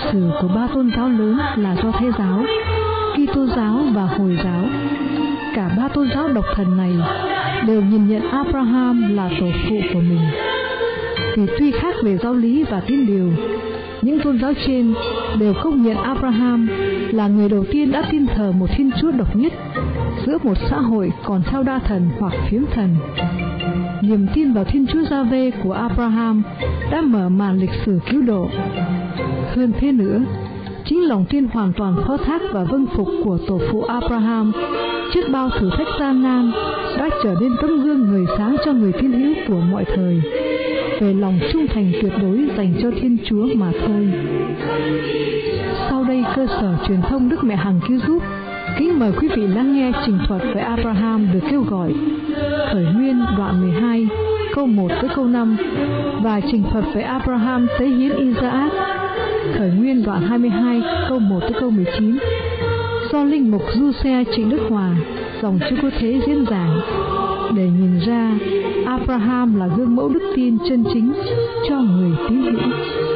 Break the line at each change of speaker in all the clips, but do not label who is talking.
sử của ba tôn giáo lớn là Do Thái giáo, Kitô giáo và Hồi giáo. Cả ba tôn giáo độc thần này đều nhìn nhận Abraham là tổ phụ của mình. Vì tuy khác về giáo lý và tín điều, những tôn giáo trên đều công nhận Abraham là người đầu tiên đã tin thờ một Thiên Chúa độc nhất giữa một xã hội còn theo đa thần hoặc phiếm thần. Niềm tin vào Thiên Chúa Giê-hô của Abraham đã mở màn lịch sử cứu độ. Hơn thế nữa, chính lòng tin hoàn toàn phó thác và vâng phục của tổ phụ Abraham trước bao thử thách gian nan đã trở nên tấm gương người sáng cho người tín hữu của mọi thời về lòng trung thành tuyệt đối dành cho Thiên Chúa mà thôi. Sau đây, cơ sở truyền thông Đức Mẹ Hằng Cứu Giúp kính mời quý vị lắng nghe trình thuật về Abraham được kêu gọi Khởi Nguyên đoạn 12 câu 1 tới câu 5 và trình thuật về Abraham tế hiến Isaac Khởi Nguyên đoạn 22 câu 1 tới câu 19 do linh mục Du Xe Trịnh Đức Hòa dòng Chúa Cứu Thế diễn giảng, để nhìn ra Abraham là gương mẫu đức tin chân chính cho người tín hữu.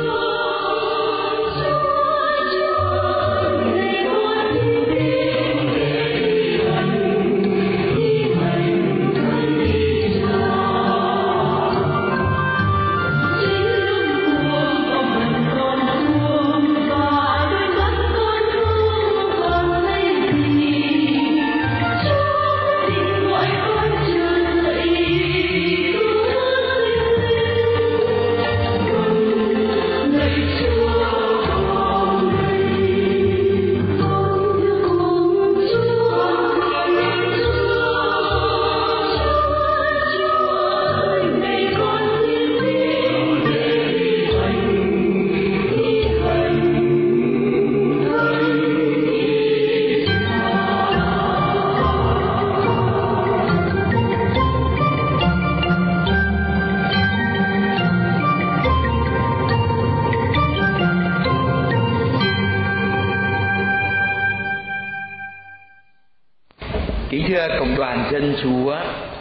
Thưa Cộng đoàn Dân Chúa,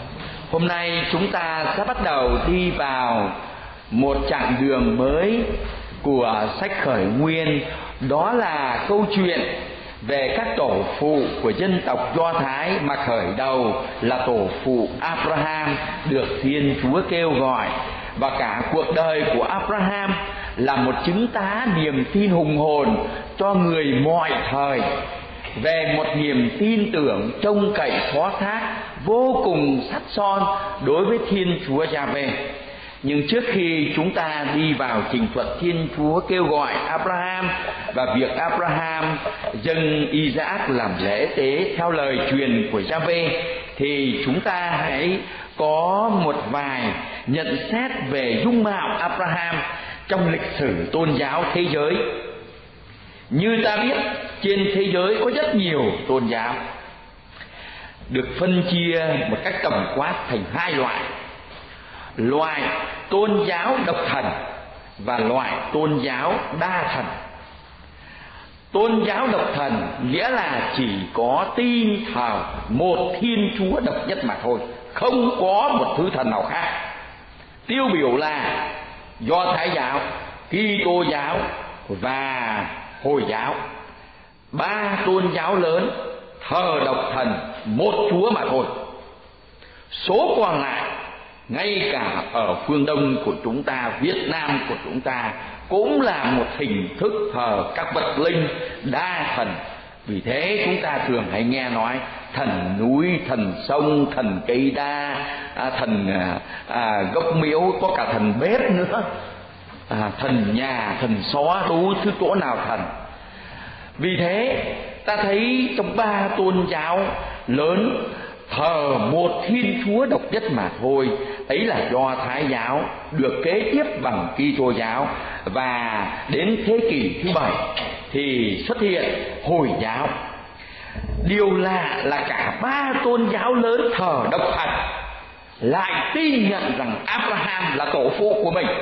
hôm nay chúng ta sẽ bắt đầu đi vào một chặng đường mới của sách Khởi Nguyên. Đó là câu chuyện về các tổ phụ của dân tộc Do Thái, mà khởi đầu là tổ phụ Abraham được Thiên Chúa kêu gọi. Và cả cuộc đời của Abraham là một chứng tá niềm tin hùng hồn cho người mọi thời về một niềm tin tưởng trông cậy phó thác vô cùng sắt son đối với Thiên Chúa Giê-hô. Nhưng trước khi chúng ta đi vào trình thuật Thiên Chúa kêu gọi Abraham và việc Abraham dâng Isaac làm lễ tế theo lời truyền của Giê-hô, thì chúng ta hãy có một vài nhận xét về dung mạo Abraham trong lịch sử tôn giáo thế giới. Như ta biết, trên thế giới có rất nhiều tôn giáo, được phân chia một cách tổng quát thành hai loại: loại tôn giáo độc thần và loại tôn giáo đa thần. Tôn giáo độc thần nghĩa là chỉ có tin thờ một Thiên Chúa độc nhất mà thôi, không có một thứ thần nào khác. Tiêu biểu là Do Thái giáo, Kitô giáo và Hồi giáo. Ba tôn giáo lớn thờ độc thần một Chúa mà thôi. Số còn lại, ngay cả ở phương Đông của chúng ta, Việt Nam của chúng ta, cũng là một hình thức thờ các vật linh đa thần. Vì thế chúng ta thường hay nghe nói thần núi, thần sông, thần cây đa, thần gốc miếu, có cả thần bếp nữa, thần nhà, thần xó, đủ thứ chỗ nào thần. Vì thế ta thấy trong ba tôn giáo lớn thờ một Thiên Chúa độc nhất mà thôi, ấy là Do Thái giáo, được kế tiếp bằng Kitô giáo, và đến thế kỷ thứ 7 thì xuất hiện Hồi giáo. Điều lạ là cả ba tôn giáo lớn thờ độc thần lại tin nhận rằng Abraham là tổ phụ của mình.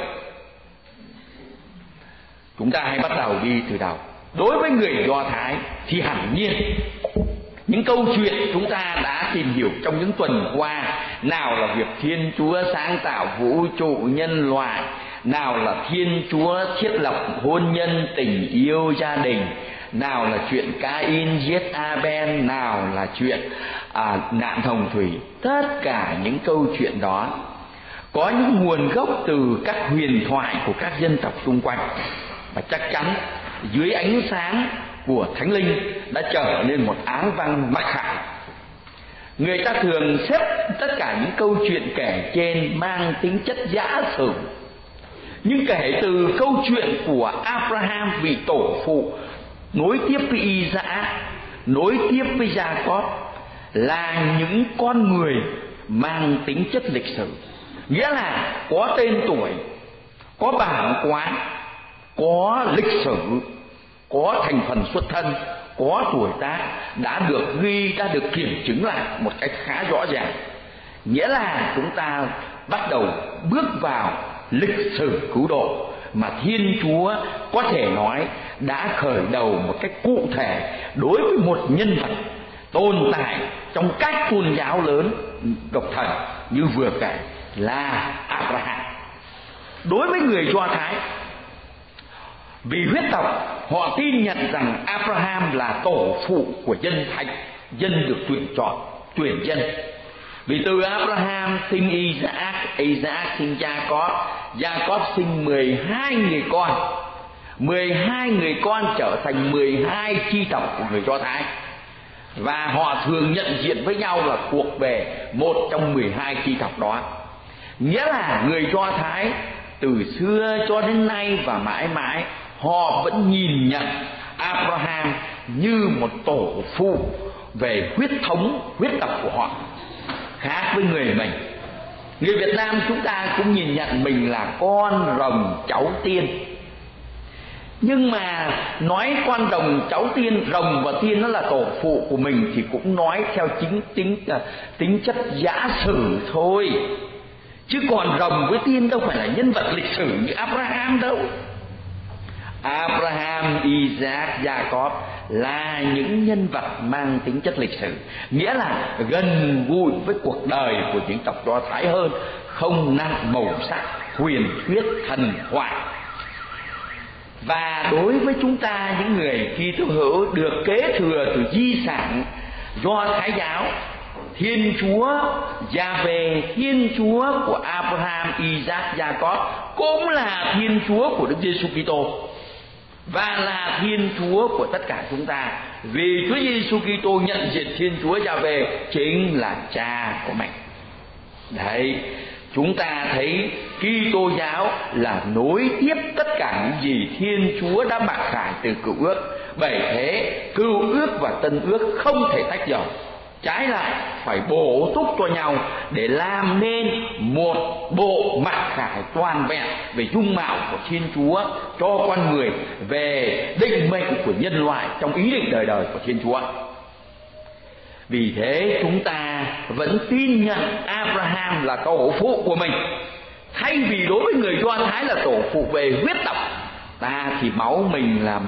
Chúng ta hãy bắt đầu đi từ đầu. Đối với người Do Thái thì hẳn nhiên những câu chuyện chúng ta đã tìm hiểu trong những tuần qua, nào là việc Thiên Chúa sáng tạo vũ trụ, nhân loại, nào là Thiên Chúa thiết lập hôn nhân, tình yêu, gia đình, nào là chuyện Cain giết Abel, nào là chuyện nạn hồng thủy. Tất cả những câu chuyện đó có những nguồn gốc từ các huyền thoại của các dân tộc xung quanh, và chắc chắn dưới ánh sáng của Thánh Linh đã trở nên một áng văn mặc khải. Người ta thường xếp tất cả những câu chuyện kể trên mang tính chất giả sử, nhưng kể từ câu chuyện của Abraham vị tổ phụ nối tiếp với Isaac, nối tiếp với Jacob, là những con người mang tính chất lịch sử, nghĩa là có tên tuổi, có bảng quán, có lịch sử, có thành phần xuất thân, có tuổi tác, đã được ghi, đã được kiểm chứng lại một cách khá rõ ràng. Nghĩa là chúng ta bắt đầu bước vào lịch sử cứu độ mà Thiên Chúa có thể nói đã khởi đầu một cách cụ thể đối với một nhân vật tồn tại trong các tôn giáo lớn độc thần như vừa kể là Abraham. Đối với người Do Thái, vì huyết tộc, họ tin nhận rằng Abraham là tổ phụ của dân thánh, dân được tuyển chọn, tuyển dân. Vì từ Abraham sinh Isaac, Isaac sinh Jacob, Jacob sinh 12 người con. 12 người con trở thành 12 chi tộc của người Do Thái. Và họ thường nhận diện với nhau là thuộc về một trong 12 chi tộc đó. Nghĩa là người Do Thái từ xưa cho đến nay và mãi mãi, họ vẫn nhìn nhận Abraham như một tổ phụ về huyết thống, huyết tộc của họ. Khác với người mình, người Việt Nam chúng ta cũng nhìn nhận mình là con rồng cháu tiên. Nhưng mà nói con rồng cháu tiên, rồng và tiên nó là tổ phụ của mình, thì cũng nói theo tính chất giả sử thôi. Chứ còn rồng với tiên đâu phải là nhân vật lịch sử như Abraham đâu. Abraham, Isaac, Jacob là những nhân vật mang tính chất lịch sử, nghĩa là gần gũi với cuộc đời của những tộc Do Thái hơn, không nặng màu sắc, huyền thuyết, thần thoại. Và đối với chúng ta, những người Kitô hữu được kế thừa từ di sản Do Thái giáo, Thiên Chúa Giê-hô, Thiên Chúa của Abraham, Isaac, Jacob cũng là Thiên Chúa của Đức Giêsu Kitô và là Thiên Chúa của tất cả chúng ta. Vì Chúa Giêsu Kitô nhận diện Thiên Chúa Giê-hô chính là Cha của mình. Đấy, chúng ta thấy Kitô giáo là nối tiếp tất cả những gì Thiên Chúa đã mặc khải từ Cựu Ước. Bởi thế Cựu Ước và Tân Ước không thể tách rời, trái lại phải bổ túc cho nhau để làm nên một bộ mặc khải toàn vẹn về dung mạo của Thiên Chúa cho con người, về định mệnh của nhân loại trong ý định đời đời của Thiên Chúa. Vì thế chúng ta vẫn tin nhận Abraham là tổ phụ của mình. Thay vì đối với người Do Thái là tổ phụ về huyết tộc, ta thì máu mình là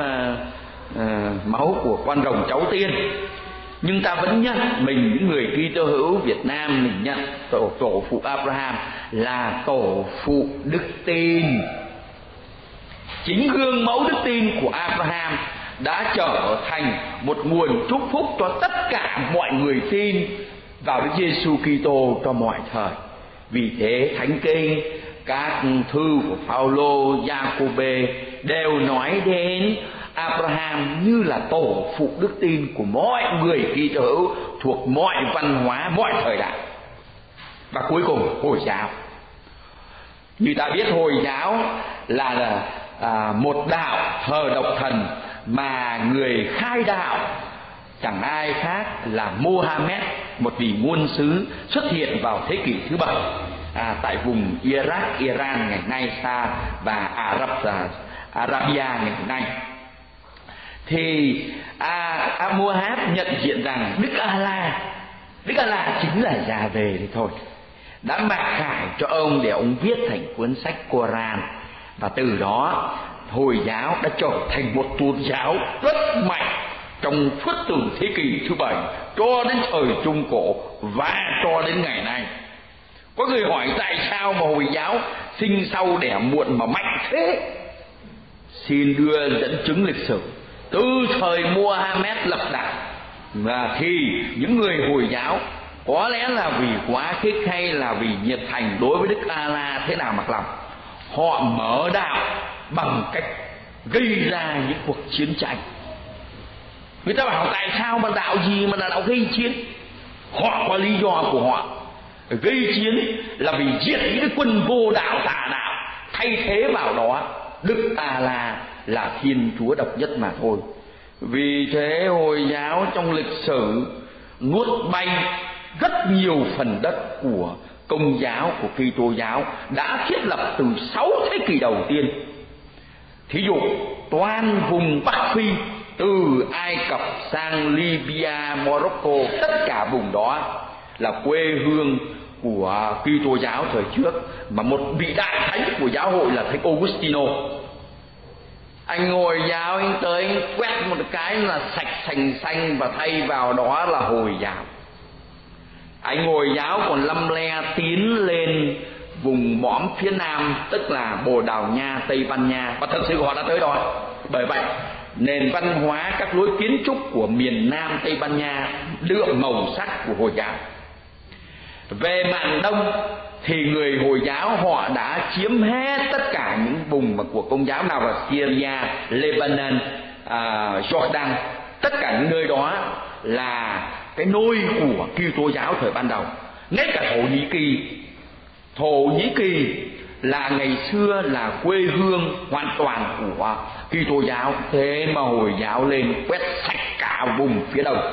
máu của con rồng cháu tiên. Nhưng ta vẫn nhận mình, những người Kitô hữu Việt Nam, mình nhận tổ phụ Abraham là tổ phụ đức tin. Chính gương mẫu đức tin của Abraham đã trở thành một nguồn chúc phúc cho tất cả mọi người tin vào Đức Giêsu Kitô cho mọi thời. Vì thế Thánh Kinh, các thư của Phaolô, Giacôbê đều nói đến Abraham như là tổ phụ đức tin của mọi người Kitô hữu thuộc mọi văn hóa, mọi thời đại. Và cuối cùng Hồi giáo. Như ta biết, Hồi giáo là một đạo thờ độc thần mà người khai đạo chẳng ai khác là Mohammed, một vị ngôn sứ xuất hiện vào thế kỷ thứ 7 tại vùng Iraq, Iran ngày nay và Arabia ngày nay. Thì Mohammed nhận diện rằng Đức Allah chính là Giê-hô đấy thôi, đã mặc khải cho ông để ông viết thành cuốn sách Koran. Và từ đó Hồi giáo đã trở thành một tôn giáo rất mạnh trong suốt từ thế kỷ thứ 7 cho đến thời Trung Cổ và cho đến ngày nay. Có người hỏi tại sao mà Hồi giáo sinh sau đẻ muộn mà mạnh thế? Xin đưa dẫn chứng lịch sử. Từ thời Mohammed lập đạo và thì những người Hồi giáo có lẽ là vì quá khích hay là vì nhiệt thành đối với Đức A-la thế nào mặc lòng, họ mở đạo bằng cách gây ra những cuộc chiến tranh. Người ta bảo tại sao mà đạo gì mà là đạo gây chiến? Họ có lý do của họ. Gây chiến là vì diệt những cái quân vô đạo tà đạo, thay thế vào đó Đức A-la là Thiên Chúa độc nhất mà thôi. Vì thế Hồi giáo trong lịch sử nuốt bay rất nhiều phần đất của Công giáo, của Kitô giáo đã thiết lập từ 6 thế kỷ đầu tiên. Thí dụ toàn vùng Bắc Phi, từ Ai Cập sang Libya, Morocco, tất cả vùng đó là quê hương của Kitô giáo thời trước, mà một vị đại thánh của giáo hội là Thánh Augustino. Anh Hồi giáo anh tới anh quét một cái là sạch sành xanh và thay vào đó là Hồi giáo. Anh Hồi giáo còn lăm le tiến lên vùng mõm phía nam, tức là Bồ Đào Nha, Tây Ban Nha, và thật sự họ đã tới đó. Bởi vậy nền văn hóa, các lối kiến trúc của miền Nam Tây Ban Nha đượm màu sắc của Hồi giáo. Về mạn Đông thì người Hồi giáo họ đã chiếm hết tất cả những vùng mà của Công giáo, nào là Syria, Lebanon, Jordan, tất cả những nơi đó là cái nôi của Kitô giáo thời ban đầu. Ngay cả Thổ Nhĩ Kỳ là ngày xưa là quê hương hoàn toàn của Kitô giáo, thế mà Hồi giáo lên quét sạch cả vùng phía đông.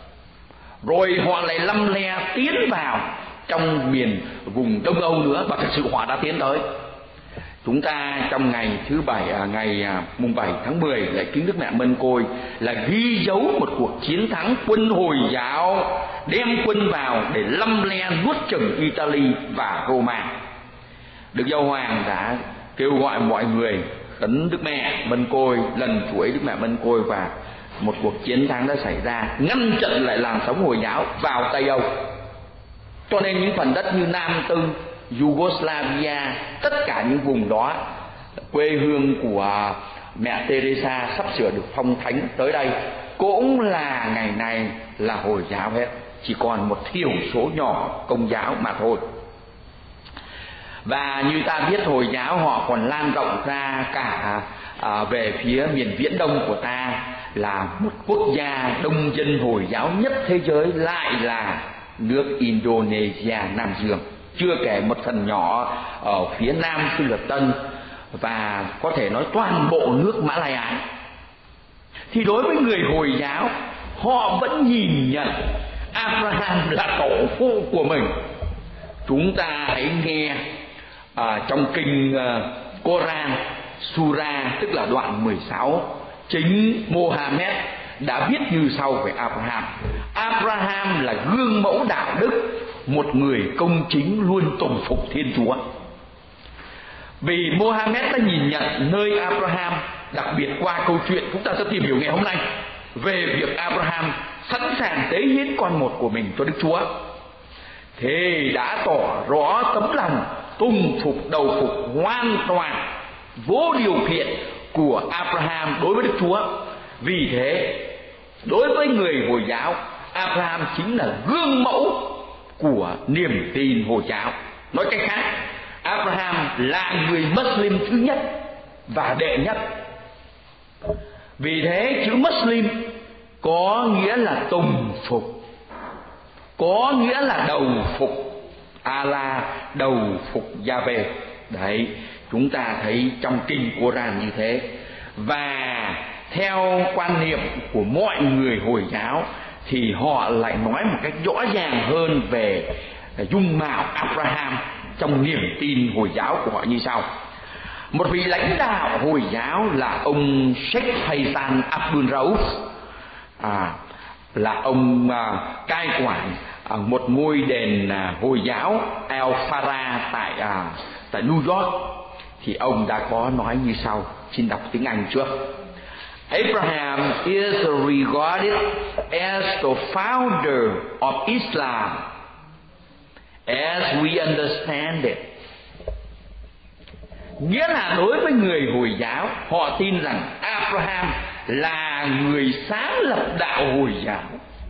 Rồi họ lại lăm le tiến vào trong vùng Đông Âu nữa, và thật sự họ đã tiến tới. Chúng ta trong ngày thứ Bảy, ngày mùng 7 tháng 10 lễ kính Đức Mẹ Mân Côi là ghi dấu một cuộc chiến thắng quân Hồi giáo đem quân vào để lăm le nuốt chửng Italy và Roma. Đức Giáo Hoàng đã kêu gọi mọi người khấn Đức Mẹ Mân Côi, lần chuỗi Đức Mẹ Mân Côi, và một cuộc chiến thắng đã xảy ra, ngăn chặn lại làn sóng Hồi giáo vào Tây Âu. Cho nên những phần đất như Nam Tư, Yugoslavia, tất cả những vùng đó, quê hương của mẹ Teresa sắp sửa được phong thánh tới đây, cũng là ngày này là Hồi giáo hết, chỉ còn một thiểu số nhỏ Công giáo mà thôi. Và như ta biết Hồi giáo họ còn lan rộng ra cả về phía miền viễn đông của ta, là một quốc gia đông dân Hồi giáo nhất thế giới, lại là nước Indonesia, Nam Dương, chưa kể một phần nhỏ ở phía nam Phi Luật Tân, và có thể nói toàn bộ nước Mã Lai Ái. Thì đối với người Hồi giáo, họ vẫn nhìn nhận Abraham là tổ phụ của mình. Chúng ta hãy nghe trong kinh Koran, Sura, tức là đoạn 16, chính Mohammed đã viết như sau về Abraham. Abraham là gương mẫu đạo đức, một người công chính luôn tùng phục Thiên Chúa. Vì Mohammed đã nhìn nhận nơi Abraham, đặc biệt qua câu chuyện chúng ta sẽ tìm hiểu ngày hôm nay về việc Abraham sẵn sàng tế hiến con một của mình cho Đức Chúa, thì đã tỏ rõ tấm lòng tùng phục đầu phục hoàn toàn vô điều kiện của Abraham đối với Đức Chúa. Vì thế đối với người Hồi giáo, Abraham chính là gương mẫu của niềm tin Hồi giáo. Nói cách khác, Abraham là người Muslim thứ nhất và đệ nhất. Vì thế chữ Muslim có nghĩa là tùng phục, có nghĩa là đầu phục Allah, đầu phục Yahweh. Đấy, chúng ta thấy trong kinh Koran như thế. Và theo quan niệm của mọi người Hồi giáo thì họ lại nói một cách rõ ràng hơn về dung mạo Abraham trong niềm tin Hồi giáo của họ như sau. Một vị lãnh đạo Hồi giáo là ông Sheikh Faisal Abdul Rauf, là ông cai quản một ngôi đền Hồi giáo El Farah tại New York. Thì ông đã có nói như sau, xin đọc tiếng Anh trước. Abraham is regarded as the founder of Islam as we understand it. Nghĩa là đối với người Hồi giáo, họ tin rằng Abraham là người sáng lập đạo Hồi giáo.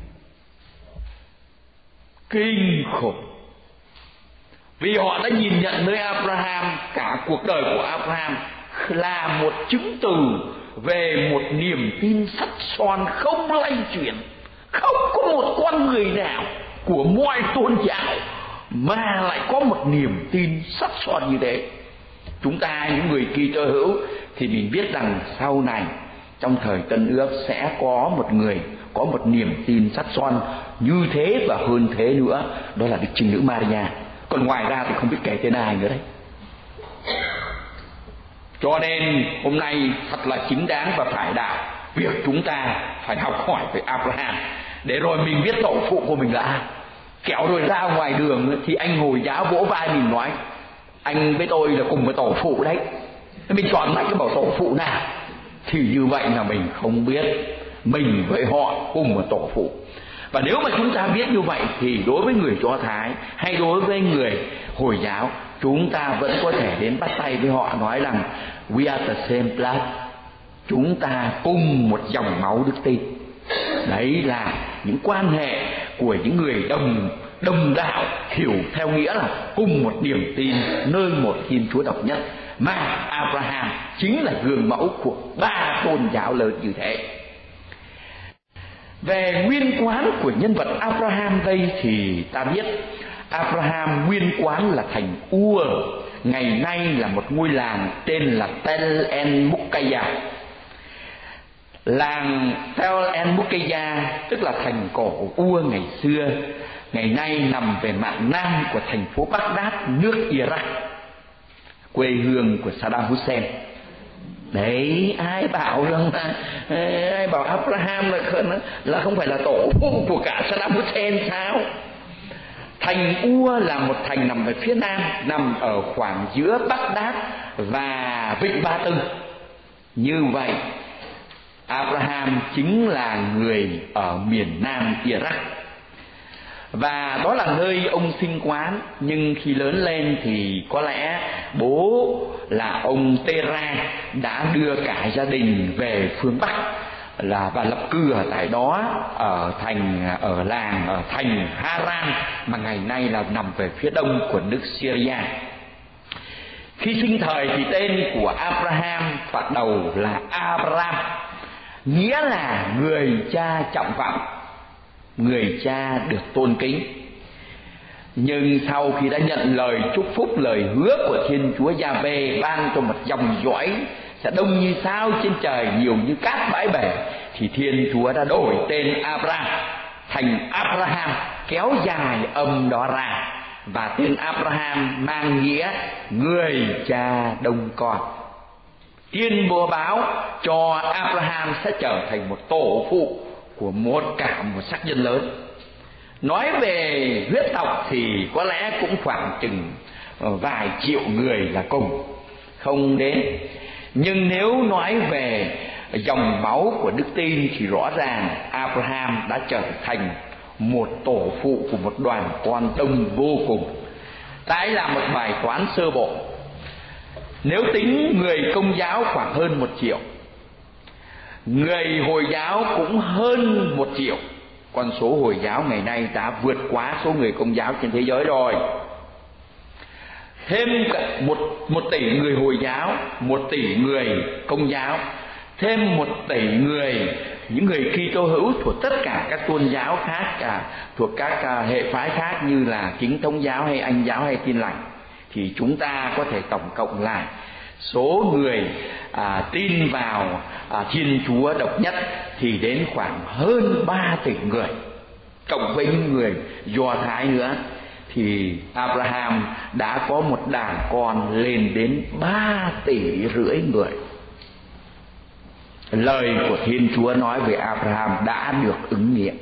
Kinh khủng. Vì họ đã nhìn nhận nơi Abraham, cả cuộc đời của Abraham là một chứng từ về một niềm tin sắt son không lay chuyển. Không có một con người nào của mọi tôn giáo mà lại có một niềm tin sắt son như thế. Chúng ta những người Kitô hữu thì mình biết rằng sau này trong thời Tân Ước sẽ có một người có một niềm tin sắt son như thế và hơn thế nữa, đó là Đức Trinh Nữ Maria. Còn ngoài ra thì không biết kể tên ai nữa đấy. Cho nên hôm nay thật là chính đáng và phải đạo việc chúng ta phải học hỏi về Abraham, để rồi mình biết tổ phụ của mình là ai. Kéo rồi ra ngoài đường thì anh Hồi giáo vỗ vai mình nói: anh với tôi là cùng với tổ phụ đấy. Mình chọn lại cái bảo tổ phụ nào, thì như vậy là mình không biết mình với họ cùng một tổ phụ. Và nếu mà chúng ta biết như vậy thì đối với người Do Thái hay đối với người Hồi giáo, chúng ta vẫn có thể đến bắt tay với họ nói rằng we are the same blood, chúng ta cùng một dòng máu đức tin. Đấy là những quan hệ của những người đồng đạo, hiểu theo nghĩa là cùng một niềm tin nơi một Thiên Chúa độc nhất, mà Abraham chính là gương mẫu của ba tôn giáo lớn như thế. Về nguyên quán của nhân vật Abraham đây thì ta biết Abraham nguyên quán là thành Ur, ngày nay là một ngôi làng tên là Tel El Mukkaya. Làng Tel El Mukkaya tức là thành cổ Ur ngày xưa, ngày nay nằm về mạn nam của thành phố Baghdad, nước Iraq, quê hương của Saddam Hussein. Đấy, ai bảo rằng ai bảo Abraham là không phải là tổ phụ của cả Saddam Hussein sao? Thành Ur là một thành nằm ở phía nam, nằm ở khoảng giữa Baghdad và Vịnh Ba Tư. Như vậy Abraham chính là người ở miền nam Iraq, và đó là nơi ông sinh quán. Nhưng khi lớn lên thì có lẽ bố là ông Tera đã đưa cả gia đình về phương Bắc và lập cư ở tại đó, ở thành Haran, mà ngày nay là nằm về phía đông của nước Syria. Khi sinh thời thì tên của Abraham bắt đầu là Abram, nghĩa là người cha trọng vọng, người cha được tôn kính. Nhưng sau khi đã nhận lời chúc phúc, lời hứa của Thiên Chúa Giê-hô ban cho một dòng dõi sẽ đông như sao trên trời, nhiều như cát bãi bể, thì Thiên Chúa đã đổi tên Abram thành Abraham, kéo dài âm đó ra, và tên Abraham mang nghĩa người cha đông con. Tiên bố báo cho Abraham sẽ trở thành một tổ phụ của một sắc dân lớn. Nói về huyết tộc thì có lẽ cũng khoảng chừng vài triệu người là cùng, không đến. Nhưng nếu nói về dòng máu của đức tin thì rõ ràng Abraham đã trở thành một tổ phụ của một đoàn con đông vô cùng. Ta hãy làm một bài toán sơ bộ. Nếu tính người Công giáo khoảng hơn 1 triệu, người Hồi giáo cũng hơn 1 triệu, con số Hồi giáo ngày nay đã vượt quá số người Công giáo trên thế giới rồi. Thêm một tỷ người Hồi giáo, 1 tỷ người Công giáo, thêm 1 tỷ người những người Kitô hữu thuộc tất cả các tôn giáo khác, thuộc các hệ phái khác như là Chính thống giáo hay Anh giáo hay Tin lành, thì chúng ta có thể tổng cộng lại số người tin vào Thiên Chúa độc nhất thì đến khoảng hơn 3 tỷ người. Cộng với những người Do Thái nữa thì Abraham đã có một đàn con lên đến 3,5 tỷ người. Lời của Thiên Chúa nói về Abraham đã được ứng nghiệm.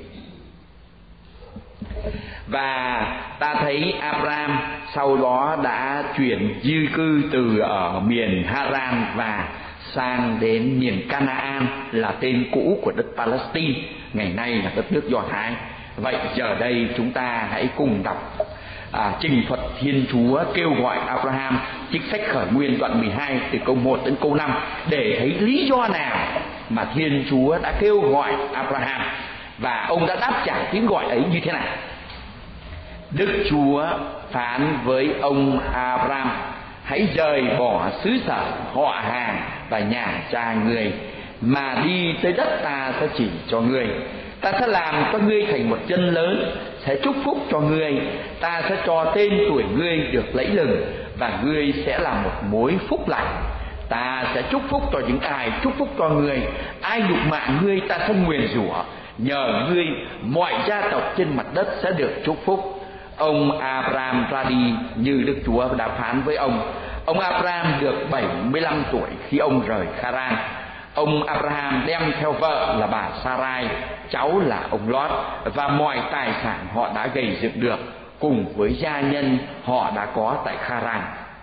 Và ta thấy Abraham sau đó đã chuyển di cư từ ở miền Haran và sang đến miền Canaan, là tên cũ của đất Palestine, ngày nay là đất nước Do Thái. Vậy giờ đây chúng ta hãy cùng đọc trình thuật Thiên Chúa kêu gọi Abraham, trích sách Khởi Nguyên đoạn 12 từ câu 1 đến câu 5 để thấy lý do nào mà Thiên Chúa đã kêu gọi Abraham và ông đã đáp trả tiếng gọi ấy như thế nào. Đức Chúa phán với ông Abraham: hãy rời bỏ xứ sở, họ hàng và nhà cha ngươi, mà đi tới đất ta sẽ chỉ cho ngươi. Ta sẽ làm cho ngươi thành một dân lớn, sẽ chúc phúc cho ngươi. Ta sẽ cho tên tuổi ngươi được lẫy lừng, và ngươi sẽ là một mối phúc lành. Ta sẽ chúc phúc cho những ai chúc phúc cho ngươi, ai nhục mạ ngươi ta sẽ nguyền rủa. Nhờ ngươi mọi gia tộc trên mặt đất sẽ được chúc phúc. Ông Abraham ra đi như Đức Chúa đã phán với ông. Ông Abraham được 75 tuổi khi ông rời Kharan. Ông Abraham đem theo vợ là bà Sarai, cháu là ông Lót, và mọi tài sản họ đã gây dựng được cùng với gia nhân họ đã có tại Kharan.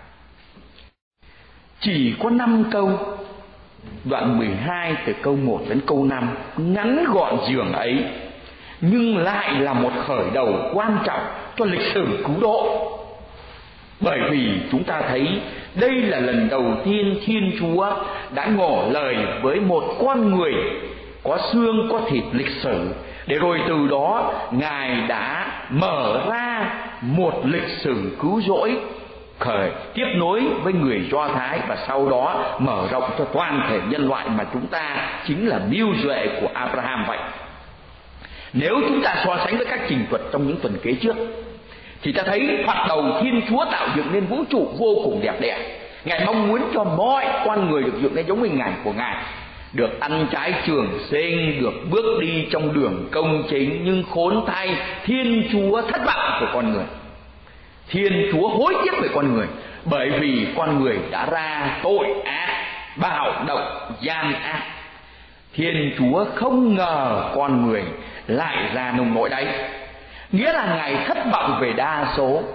Chỉ có 5 câu, đoạn 12 từ câu 1 đến câu 5, ngắn gọn dường ấy, nhưng lại là một khởi đầu quan trọng cho lịch sử cứu độ. Bởi vì chúng ta thấy đây là lần đầu tiên Thiên Chúa đã ngỏ lời với một con người có xương có thịt lịch sử, để rồi từ đó Ngài đã mở ra một lịch sử cứu rỗi tiếp nối với người Do Thái, và sau đó mở rộng cho toàn thể nhân loại, mà chúng ta chính là mưu duệ của Abraham vậy. Nếu chúng ta so sánh với các trình thuật trong những tuần kế trước, thì ta thấy thoạt đầu Thiên Chúa tạo dựng nên vũ trụ vô cùng đẹp đẽ. Ngài mong muốn cho mọi con người được dựng nên giống hình ảnh của Ngài, được ăn trái trường sinh, được bước đi trong đường công chính. Nhưng khốn thay, Thiên Chúa thất vọng của con người. Thiên Chúa hối tiếc về con người, bởi vì con người đã ra tội ác, bạo động, gian ác. Thiên Chúa không ngờ con người lại ra nông nỗi đấy, nghĩa là Ngài thất vọng về đa số.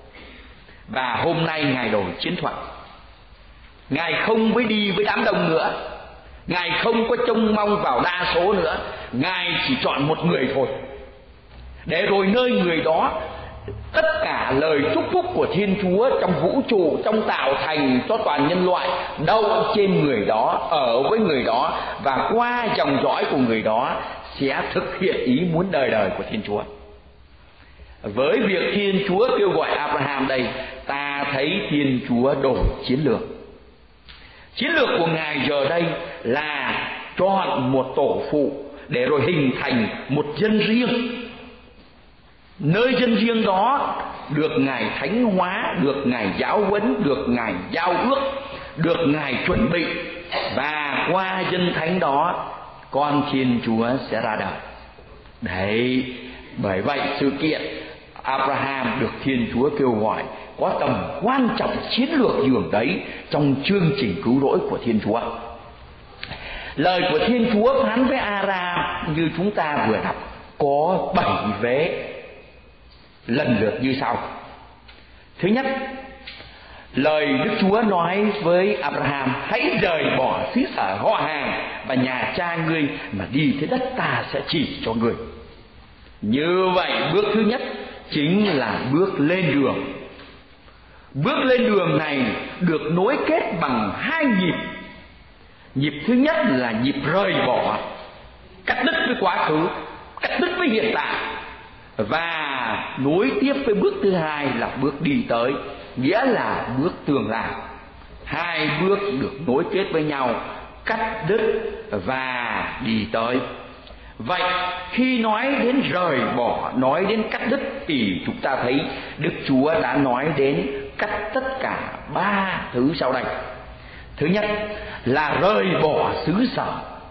Và hôm nay Ngài đổi chiến thuật. Ngài không mới đi với đám đông nữa, Ngài không có trông mong vào đa số nữa. Ngài chỉ chọn một người thôi, để rồi nơi người đó tất cả lời chúc phúc của Thiên Chúa trong vũ trụ, trong tạo thành cho toàn nhân loại đậu trên người đó, ở với người đó, và qua dòng dõi của người đó sẽ thực hiện ý muốn đời đời của Thiên Chúa. Với việc Thiên Chúa kêu gọi Abraham đây, ta thấy Thiên Chúa đổi chiến lược. Chiến lược của Ngài giờ đây là chọn một tổ phụ để rồi hình thành một dân riêng. Nơi dân riêng đó được Ngài thánh hóa, được Ngài giáo huấn, được Ngài giao ước, được Ngài chuẩn bị, và qua dân thánh đó con Thiên Chúa sẽ ra đời. Đấy, bởi vậy sự kiện Abraham được Thiên Chúa kêu gọi có tầm quan trọng chiến lược dường đấy trong chương trình cứu rỗi của Thiên Chúa. Lời của Thiên Chúa phán với Abraham như chúng ta vừa đọc có 7 vế, lần lượt như sau. Thứ nhất, lời Đức Chúa nói với Abraham: hãy rời bỏ xứ sở, họ hàng và nhà cha ngươi, mà đi tới đất ta sẽ chỉ cho ngươi. Như vậy, bước thứ nhất chính là bước lên đường. Bước lên đường này được nối kết bằng 2 nhịp. Nhịp thứ nhất là nhịp rời bỏ, cắt đứt với quá khứ, cắt đứt với hiện tại, và nối tiếp với bước thứ hai là bước đi tới, nghĩa là bước tương lai. 2 bước được nối kết với nhau, cắt đứt và đi tới. Vậy khi nói đến rời bỏ, nói đến cắt đứt, thì chúng ta thấy Đức Chúa đã nói đến cắt tất cả 3 thứ sau đây. Thứ nhất là rời bỏ xứ sở.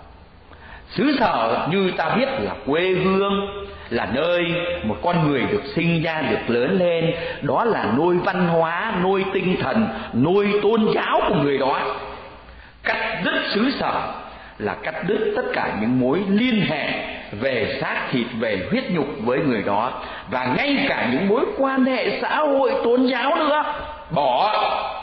Xứ sở như ta biết là quê hương, là nơi một con người được sinh ra, được lớn lên. Đó là nôi văn hóa, nôi tinh thần, nôi tôn giáo của người đó. Cắt đứt xứ sở là cắt đứt tất cả những mối liên hệ về xác thịt, về huyết nhục với người đó, và ngay cả những mối quan hệ xã hội tôn giáo nữa. Bỏ.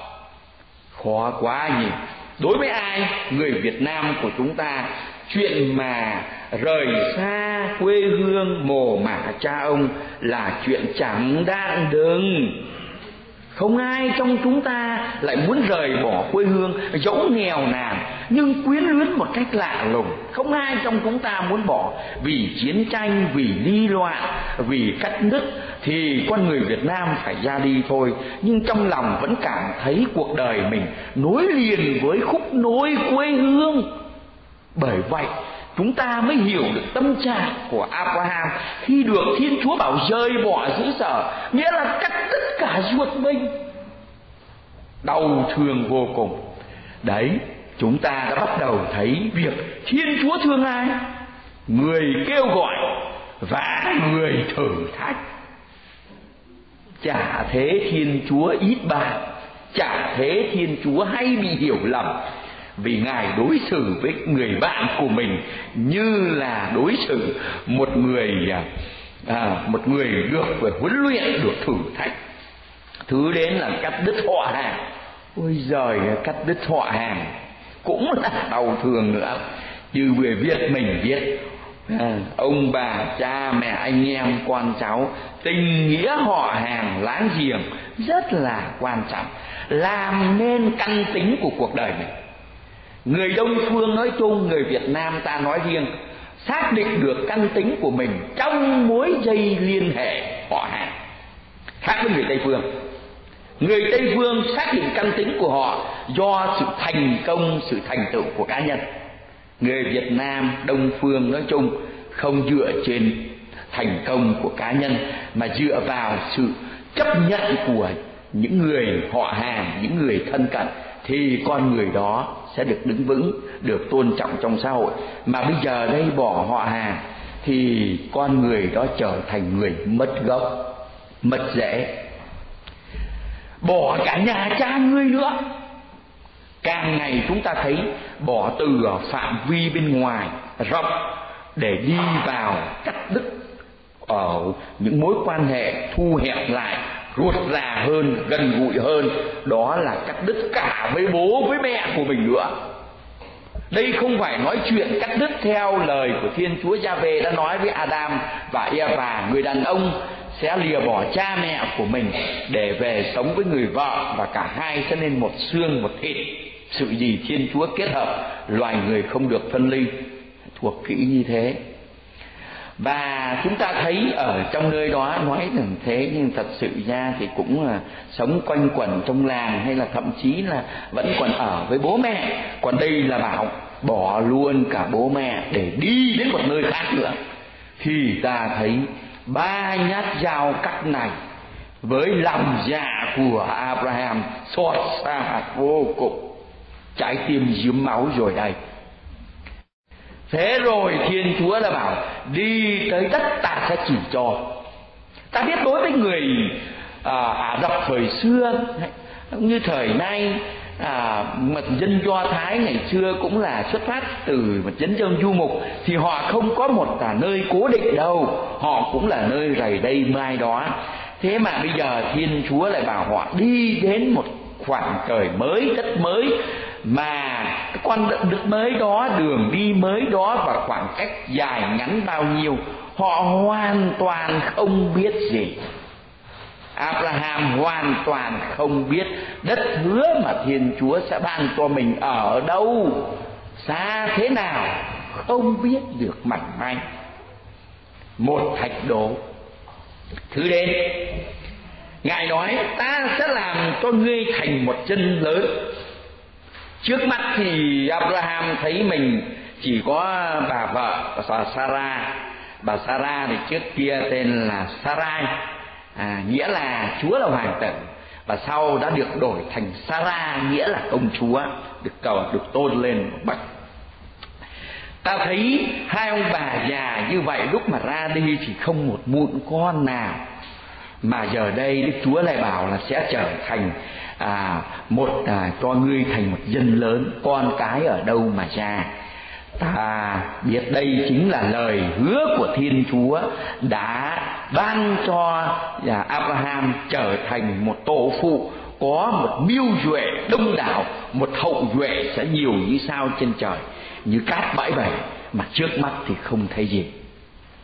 Khó quá nhỉ. Đối với ai? Người Việt Nam của chúng ta, chuyện mà rời xa xa quê hương mồ mả cha ông là chuyện chẳng đáng đừng. Không ai trong chúng ta lại muốn rời bỏ quê hương, dẫu nghèo nàn nhưng quyến luyến một cách lạ lùng. Không ai trong chúng ta muốn bỏ. Vì chiến tranh, vì ly loạn, vì cắt đứt thì con người Việt Nam phải ra đi thôi. Nhưng trong lòng vẫn cảm thấy cuộc đời mình nối liền với khúc nối quê hương. Bởi vậy chúng ta mới hiểu được tâm trạng của Abraham khi được Thiên Chúa bảo rời bỏ xứ sở, nghĩa là cắt tất cả ruột mình. Đau thương vô cùng. Đấy, chúng ta đã bắt đầu thấy việc Thiên Chúa thương ai? Người kêu gọi và người thử thách. Chả thế Thiên Chúa ít bàn, chả thế Thiên Chúa hay bị hiểu lầm, vì Ngài đối xử với người bạn của mình như là đối xử một người được huấn luyện, được thử thách. Thứ đến là cắt đứt họ hàng. Ôi giời, cắt đứt họ hàng cũng là đau thương nữa. Như người Việt mình viết, ông bà, cha mẹ, anh em, con cháu, tình nghĩa họ hàng láng giềng rất là quan trọng, làm nên căn tính của cuộc đời mình. Người Đông phương nói chung, người Việt Nam ta nói riêng, xác định được căn tính của mình trong mối dây liên hệ họ hàng. Khác với người Tây phương. Người Tây phương xác định căn tính của họ do sự thành công, sự thành tựu của cá nhân. Người Việt Nam, Đông phương nói chung không dựa trên thành công của cá nhân, mà dựa vào sự chấp nhận của những người họ hàng, những người thân cận, thì con người đó sẽ được đứng vững, được tôn trọng trong xã hội. Mà bây giờ đây bỏ họ hàng thì con người đó trở thành người mất gốc, mất rễ. Bỏ cả nhà cha ngươi nữa. Càng ngày chúng ta thấy bỏ từ phạm vi bên ngoài rộng để đi vào cắt đứt ở những mối quan hệ, thu hẹp lại, ruột rà hơn, gần gũi hơn. Đó là cắt đứt cả với bố với mẹ của mình nữa. Đây không phải nói chuyện cắt đứt theo lời của Thiên Chúa Giê-hô đã nói với Adam và Eva. Người đàn ông sẽ lìa bỏ cha mẹ của mình để về sống với người vợ, và cả hai sẽ nên một xương một thịt. Sự gì Thiên Chúa kết hợp, loài người không được phân ly. Thuộc kỹ như thế. Và chúng ta thấy ở trong nơi đó nói rằng thế, nhưng thật sự ra thì cũng là sống quanh quẩn trong làng, hay là thậm chí là vẫn còn ở với bố mẹ. Còn đây là bảo bỏ luôn cả bố mẹ để đi đến một nơi khác nữa. Thì ta thấy 3 nhát dao cắt này với lòng dạ của Abraham xót xa vô cùng. Trái tim nhuốm máu rồi đây. Thế rồi Thiên Chúa đã bảo đi tới đất ta sẽ chỉ cho. Ta biết đối với người Ả Rập thời xưa như thời nay, mà dân Do Thái ngày xưa cũng là xuất phát từ một dân dân du mục, thì họ không có một nơi cố định đâu, họ cũng là nơi rày đây mai đó. Thế mà bây giờ Thiên Chúa lại bảo họ đi đến một khoảng trời mới, đất mới, mà cái con đất mới đó, đường đi mới đó, và khoảng cách dài ngắn bao nhiêu họ hoàn toàn không biết gì. Abraham hoàn toàn không biết đất hứa mà Thiên Chúa sẽ ban cho mình ở đâu, xa thế nào, không biết được mảy may. Một thạch đố. Thứ đến, Ngài nói ta sẽ làm cho ngươi thành một dân lớn. Trước mắt thì Abraham thấy mình chỉ có bà vợ là Sarah. Bà Sarah thì trước kia tên là Sarai, nghĩa là Chúa là hoàng tử, và sau đã được đổi thành Sarah, nghĩa là công chúa, được tôn lên một bậc. Ta thấy hai ông bà già như vậy lúc mà ra đi thì không một mụn con nào, mà giờ đây Đức Chúa lại bảo là sẽ trở thành cho ngươi thành một dân lớn. Con cái ở đâu mà ra? Ta biết đây chính là lời hứa của Thiên Chúa đã ban cho Abraham trở thành một tổ phụ, có một mưu duệ đông đảo, một hậu duệ sẽ nhiều như sao trên trời, như cát bãi bể, mà trước mắt thì không thấy gì.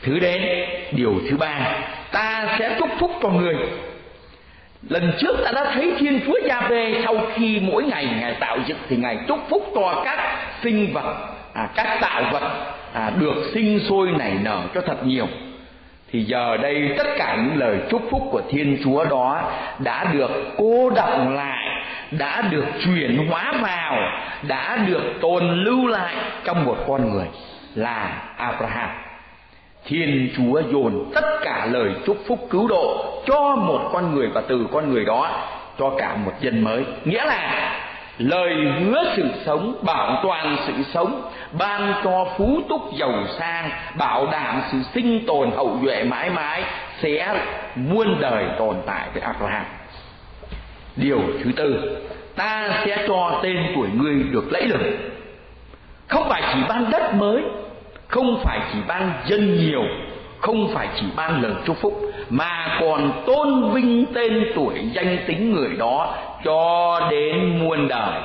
Thứ đến điều thứ ba, ta sẽ chúc phúc cho người. Lần trước ta đã thấy Thiên Chúa Giê-hô-va sau khi mỗi ngày Ngài tạo dựng thì Ngài chúc phúc cho các sinh vật, các tạo vật được sinh sôi nảy nở cho thật nhiều. Thì giờ đây tất cả những lời chúc phúc của Thiên Chúa đó đã được cô đọng lại, đã được chuyển hóa vào, đã được tồn lưu lại trong một con người là Abraham. Thiên Chúa dồn tất cả lời chúc phúc cứu độ cho một con người, và từ con người đó cho cả một dân mới. Nghĩa là lời hứa sự sống, bảo toàn sự sống, ban cho phú túc giàu sang, bảo đảm sự sinh tồn hậu duệ mãi mãi, sẽ muôn đời tồn tại với Abraham. Điều thứ tư, ta sẽ cho tên tuổi ngươi được lẫy lừng. Không phải chỉ ban đất mới, không phải chỉ ban dân nhiều, không phải chỉ ban lời chúc phúc, mà còn tôn vinh tên tuổi danh tính người đó cho đến muôn đời.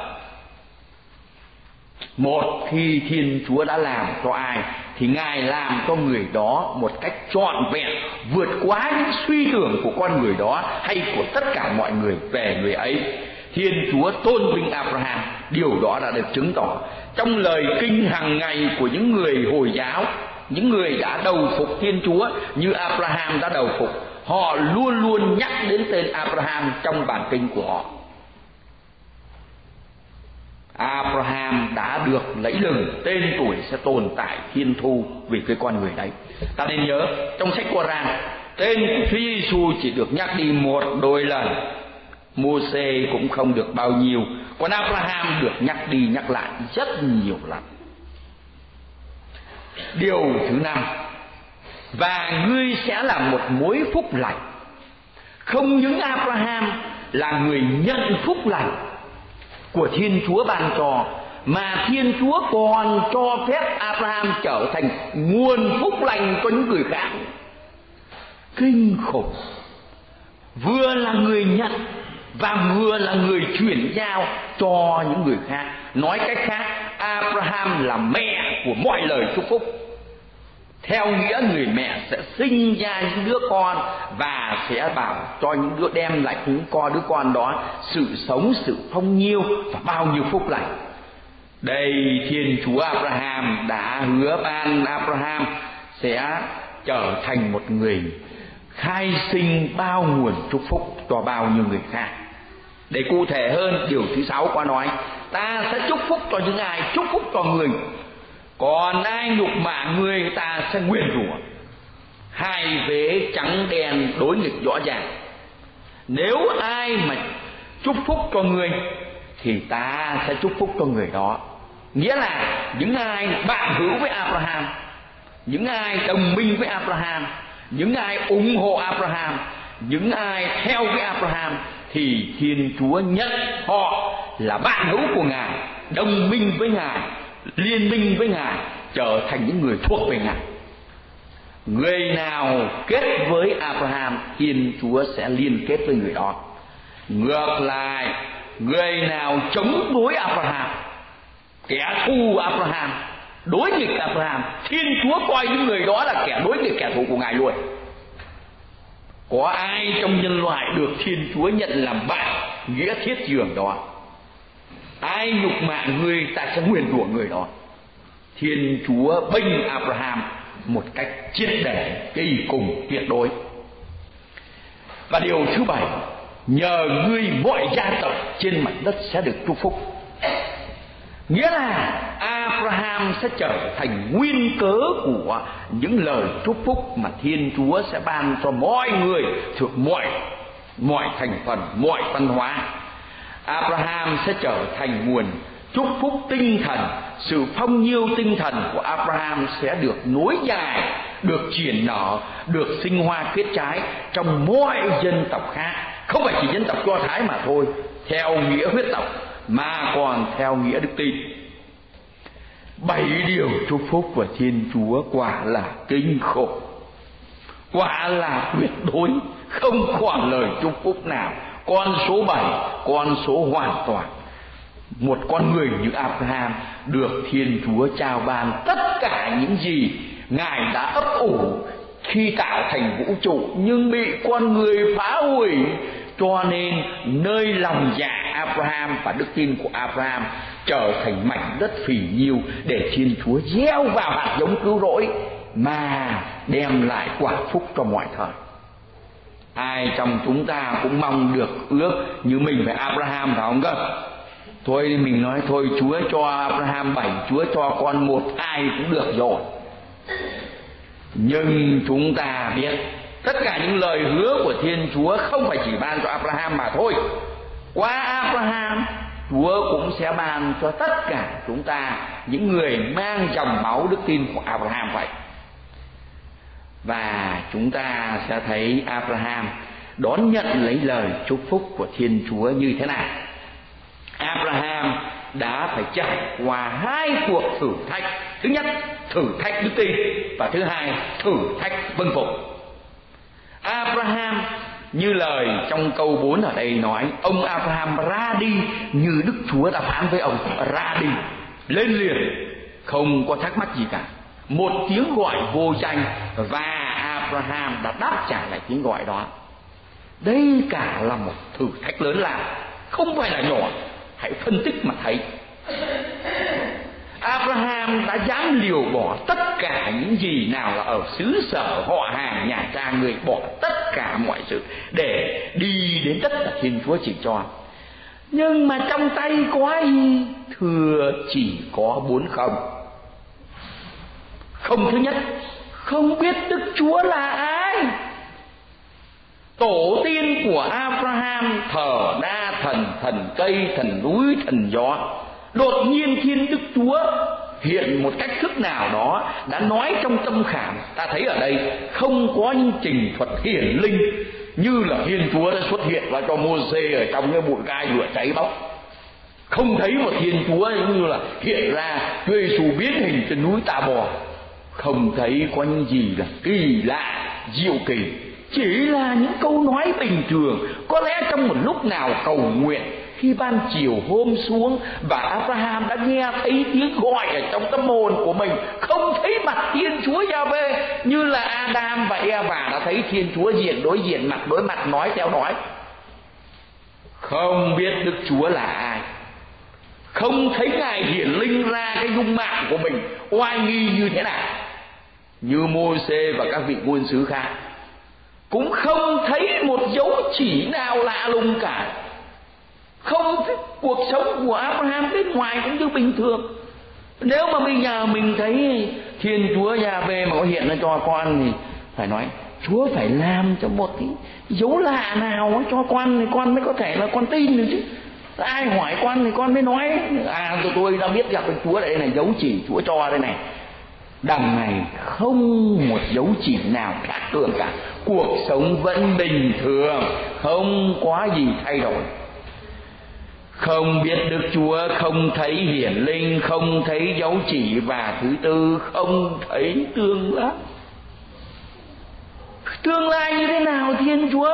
Một khi Thiên Chúa đã làm cho ai thì Ngài làm cho người đó một cách trọn vẹn, vượt quá những suy tưởng của con người đó hay của tất cả mọi người về người ấy. Thiên Chúa tôn vinh Abraham, điều đó đã được chứng tỏ trong lời kinh hàng ngày của những người Hồi giáo. Những người đã đầu phục Thiên Chúa như Abraham đã đầu phục, họ luôn luôn nhắc đến tên Abraham trong bản kinh của họ. Abraham đã được lẫy lừng, tên tuổi sẽ tồn tại thiên thu vì cái con người đấy. Ta nên nhớ, trong sách Quran, tên của Chúa Giêsu chỉ được nhắc đi một đôi lần, Mô-sê cũng không được bao nhiêu, còn Abraham được nhắc đi nhắc lại rất nhiều lần. Điều thứ năm, và ngươi sẽ là một mối phúc lành. Không những Abraham là người nhận phúc lành của Thiên Chúa ban cho, mà Thiên Chúa còn cho phép Abraham trở thành nguồn phúc lành cho những người khác. Kinh khủng! Vừa là người nhận và vừa là người chuyển giao cho những người khác. Nói cách khác, Abraham là mẹ của mọi lời chúc phúc. Theo nghĩa người mẹ sẽ sinh ra những đứa con và sẽ bảo cho những đứa, đem lại những đứa con đó sự sống, sự phong nhiêu và bao nhiêu phúc lành. Đây, Thiên Chúa Abraham đã hứa ban Abraham sẽ trở thành một người khai sinh bao nguồn chúc phúc cho bao nhiêu người khác. Để cụ thể hơn, điều thứ 6 qua nói, ta sẽ chúc phúc cho những ai chúc phúc cho người, còn ai nhục mạ người ta sẽ nguyền rủa. Hai vế trắng đen đối nghịch rõ ràng. Nếu ai mà chúc phúc cho người thì ta sẽ chúc phúc cho người đó. Nghĩa là những ai bạn hữu với Abraham, những ai đồng minh với Abraham, những ai ủng hộ Abraham, những ai theo với Abraham, thì Thiên Chúa nhận họ là bạn hữu của Ngài, đồng minh với Ngài, liên minh với Ngài, trở thành những người thuộc về Ngài. Người nào kết với Abraham, Thiên Chúa sẽ liên kết với người đó. Ngược lại, người nào chống đối Abraham, kẻ thù Abraham, đối nghịch Abraham, Thiên Chúa coi những người đó là kẻ đối nghịch, kẻ thù của Ngài luôn. Có ai trong nhân loại được Thiên Chúa nhận làm bạn nghĩa thiết dường đó? Ai nhục mạ người, ta sẽ nguyền rủa người đó. Thiên Chúa bênh Abraham một cách triệt để, kỳ cùng, tuyệt đối. Và điều thứ 7, nhờ ngươi mọi gia tộc trên mặt đất sẽ được chúc phúc. Nghĩa là Abraham sẽ trở thành nguyên cớ của những lời chúc phúc mà Thiên Chúa sẽ ban cho mọi người thuộc mọi thành phần, mọi văn hóa. Abraham sẽ trở thành nguồn chúc phúc tinh thần. Sự phong nhiêu tinh thần của Abraham sẽ được nối dài, được triển nở, được sinh hoa kết trái trong mọi dân tộc khác. Không phải chỉ dân tộc Do Thái mà thôi, theo nghĩa huyết tộc, mà còn theo nghĩa đức tin. 7 điều chúc phúc của Thiên Chúa quả là kinh khủng, quả là tuyệt đối, không còn lời chúc phúc nào. Con số 7, con số hoàn toàn. Một con người như Abraham được Thiên Chúa trao ban tất cả những gì Ngài đã ấp ủ khi tạo thành vũ trụ nhưng bị con người phá hủy, cho nên nơi lòng dạ Abraham và đức tin của Abraham trở thành mảnh đất phì nhiêu để Thiên Chúa gieo vào hạt giống cứu rỗi mà đem lại quả phúc cho mọi thời. Ai trong chúng ta cũng mong được ước như mình với Abraham, phải không cơ? Thôi mình nói thôi, Chúa cho Abraham 7, Chúa cho con 1, 2 cũng được rồi. Nhưng chúng ta biết tất cả những lời hứa của Thiên Chúa không phải chỉ ban cho Abraham mà thôi. Qua Abraham, Chúa cũng sẽ ban cho tất cả chúng ta, những người mang dòng máu đức tin của Abraham vậy. Và chúng ta sẽ thấy Abraham đón nhận lấy lời chúc phúc của Thiên Chúa như thế nào. Abraham đã phải trải qua 2 cuộc thử thách. Thứ nhất, thử thách đức tin, và thứ hai, thử thách vâng phục. Abraham, như lời trong câu 4 ở đây nói, ông Abraham ra đi như Đức Chúa đã phán với ông, ra đi, lên liền, không có thắc mắc gì cả. Một tiếng gọi vô danh, và Abraham đã đáp trả lại tiếng gọi đó. Đây cả là một thử thách lớn lao, không phải là nhỏ. Hãy phân tích mà thấy. Abraham đã dám liều bỏ tất cả những gì nào là ở xứ sở họ hàng nhà cha người, bỏ tất cả mọi sự để đi đến tất cả Thiên Chúa chỉ cho. Nhưng mà trong tay có gì? Thưa chỉ có 4 không. Không thứ nhất, không biết Đức Chúa là ai. Tổ tiên của Abraham thờ đa thần, thần cây, thần núi, thần gió. Đột nhiên Thiên Đức Chúa hiện một cách thức nào đó đã nói trong tâm khảm. Ta thấy ở đây không có những trình thuật hiển linh như là Thiên Chúa đã xuất hiện ra cho Mô-sê ở trong cái bụi gai lửa cháy bốc. Không thấy một Thiên Chúa như là hiện ra Chúa Giêsu biến hình trên núi Tà Bò. Không thấy có những gì là kỳ lạ, diệu kỳ. Chỉ là những câu nói bình thường. Có lẽ trong một lúc nào cầu nguyện, khi ban chiều hôm xuống và Abraham đã nghe thấy tiếng gọi ở trong tâm hồn của mình, không thấy mặt Thiên Chúa Giê-hô-vê như là Adam và Eva đã thấy Thiên Chúa đối diện, mặt đối mặt, nói theo nói. Không biết Đức Chúa là ai, không thấy Ngài hiển linh ra cái dung mạo của mình oai nghi như thế nào như Mô-sê và các vị ngôn sứ khác. Cũng không thấy một dấu chỉ nào lạ lùng cả. Không, cuộc sống của Abraham bên ngoài cũng như bình thường. Nếu mà bây giờ mình thấy Thiên Chúa Giê-hô-vê mà có hiện ra cho con thì phải nói Chúa phải làm cho một cái dấu lạ nào cho con thì con mới có thể là con tin được chứ. Ai hỏi con thì con mới nói tôi đã biết gặp được Chúa, đây này dấu chỉ Chúa cho đây này. Đằng này không một dấu chỉ nào khác thường cả. Cuộc sống vẫn bình thường, không có gì thay đổi. Không biết Đức Chúa, không thấy hiển linh, không thấy dấu chỉ, và thứ tư, không thấy tương lai. Tương lai như thế nào? Thiên Chúa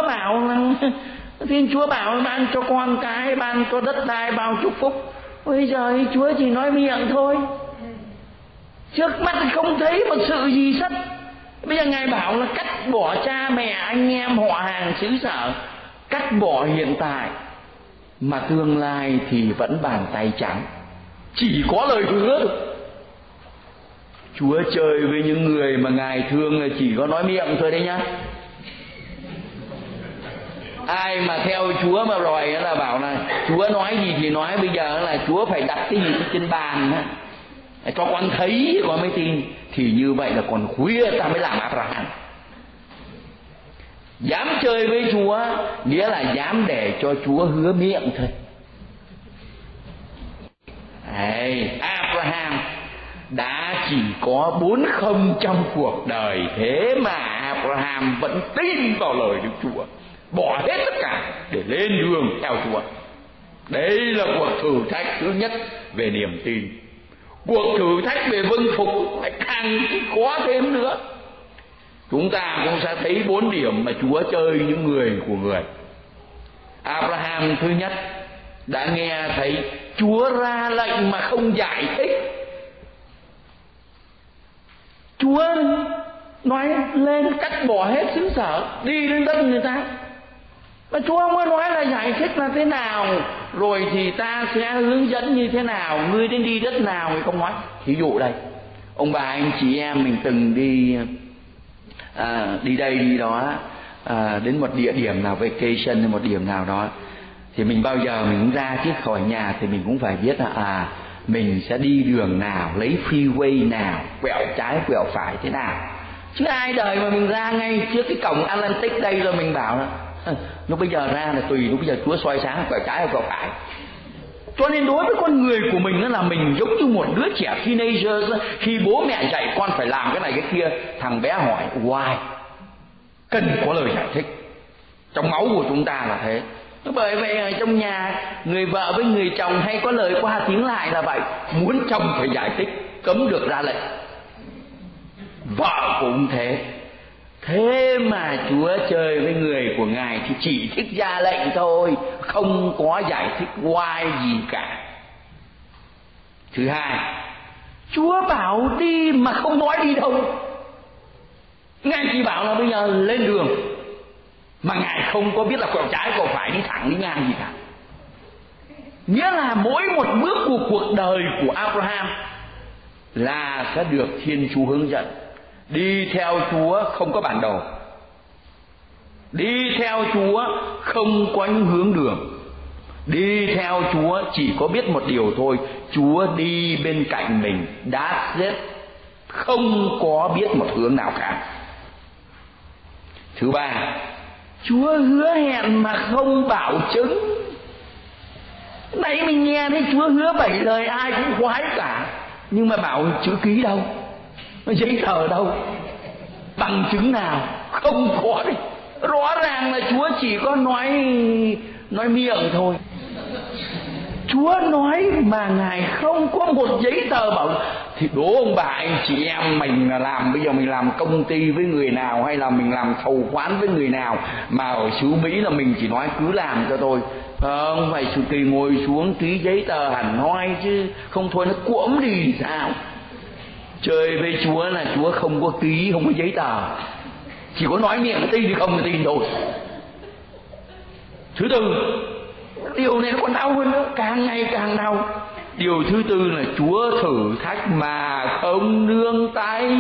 bảo ban cho con cái, ban cho đất đai, bao chúc phúc. Bây giờ Chúa chỉ nói miệng thôi, trước mắt không thấy một sự gì sất. Bây giờ Ngài bảo là cắt bỏ cha mẹ, anh em, họ hàng, xứ sở, cắt bỏ hiện tại, mà tương lai thì vẫn bàn tay trắng, chỉ có lời hứa thôi. Chúa chơi với những người mà Ngài thương là chỉ có nói miệng thôi đấy nhá. Ai mà theo Chúa mà rồi là bảo là Chúa nói gì thì nói, bây giờ là Chúa phải đặt cái gì trên bàn cho con thấy con mới tin, thì như vậy là còn khuya ta mới làm Abraham. Dám chơi với Chúa nghĩa là dám để cho Chúa hứa miệng thôi. Abraham đã chỉ có 4 không trong cuộc đời, thế mà Abraham vẫn tin vào lời Đức Chúa, bỏ hết tất cả để lên đường theo Chúa. Đây là cuộc thử thách thứ nhất về niềm tin. Cuộc thử thách về vâng phục lại càng khó thêm nữa. Chúng ta cũng sẽ thấy 4 điểm mà Chúa chơi những người của người. Abraham thứ nhất đã nghe thấy Chúa ra lệnh mà không giải thích. Chúa nói lên cắt bỏ hết xứ sở, đi đến đất người ta. Và Chúa không có nói là giải thích là thế nào, rồi thì ta sẽ hướng dẫn như thế nào, ngươi đến đi đất nào thì không nói. Thí dụ đây, ông bà anh chị em mình từng đi đây đi đó, đến một địa điểm nào vacation hay một điểm nào đó, thì mình bao giờ mình ra trước khỏi nhà thì mình cũng phải biết là mình sẽ đi đường nào, lấy freeway nào, quẹo trái quẹo phải thế nào. Chứ ai đời mà mình ra ngay trước cái cổng Atlantic đây rồi mình bảo là lúc bây giờ ra là tùy lúc bây giờ Chúa soi sáng quẹo trái hay quẹo phải. Cho nên đối với con người của mình là mình giống như một đứa trẻ teenager, khi bố mẹ dạy con phải làm cái này cái kia, thằng bé hỏi why, cần có lời giải thích. Trong máu của chúng ta là thế. Bởi vậy ở trong nhà, người vợ với người chồng hay có lời qua tiếng lại là vậy, muốn chồng phải giải thích, cấm được ra lệnh. Vợ cũng thế. Thế mà Chúa chơi với người của Ngài thì chỉ thích ra lệnh thôi, không có giải thích why gì cả. Thứ hai, Chúa bảo đi mà không nói đi đâu. Ngài chỉ bảo là bây giờ lên đường, mà Ngài không có biết là quẹo trái quẹo phải, đi thẳng đi ngang gì cả. Nghĩa là mỗi một bước của cuộc đời của Abraham là sẽ được Thiên Chúa hướng dẫn. Đi theo Chúa không có bản đồ, đi theo Chúa không có những hướng đường, đi theo Chúa chỉ có biết một điều thôi, Chúa đi bên cạnh mình, that's it, không có biết một hướng nào khác. Thứ ba, Chúa hứa hẹn mà không bảo chứng. Nãy mình nghe thấy Chúa hứa 7 lời ai cũng khoái cả, nhưng mà bảo chữ ký đâu, giấy tờ đâu, bằng chứng nào, không có đấy. Rõ ràng là Chúa chỉ có nói miệng thôi. Chúa nói mà Ngài không có một giấy tờ bảo. Thì đố ông bà anh chị em mình là làm, bây giờ mình làm công ty với người nào, hay là mình làm thầu khoán với người nào, mà ở xứ Mỹ là mình chỉ nói cứ làm cho tôi, không phải sự kỳ ngồi xuống ký giấy tờ hẳn hoi chứ, không thôi nó cuỗm đi sao. Chơi với Chúa là Chúa không có ký, không có giấy tờ, chỉ có nói miệng tin thì không tin thôi. Thứ tư, điều này nó còn đau hơn nữa, càng ngày càng đau. Điều thứ tư là Chúa thử thách mà không nương tay.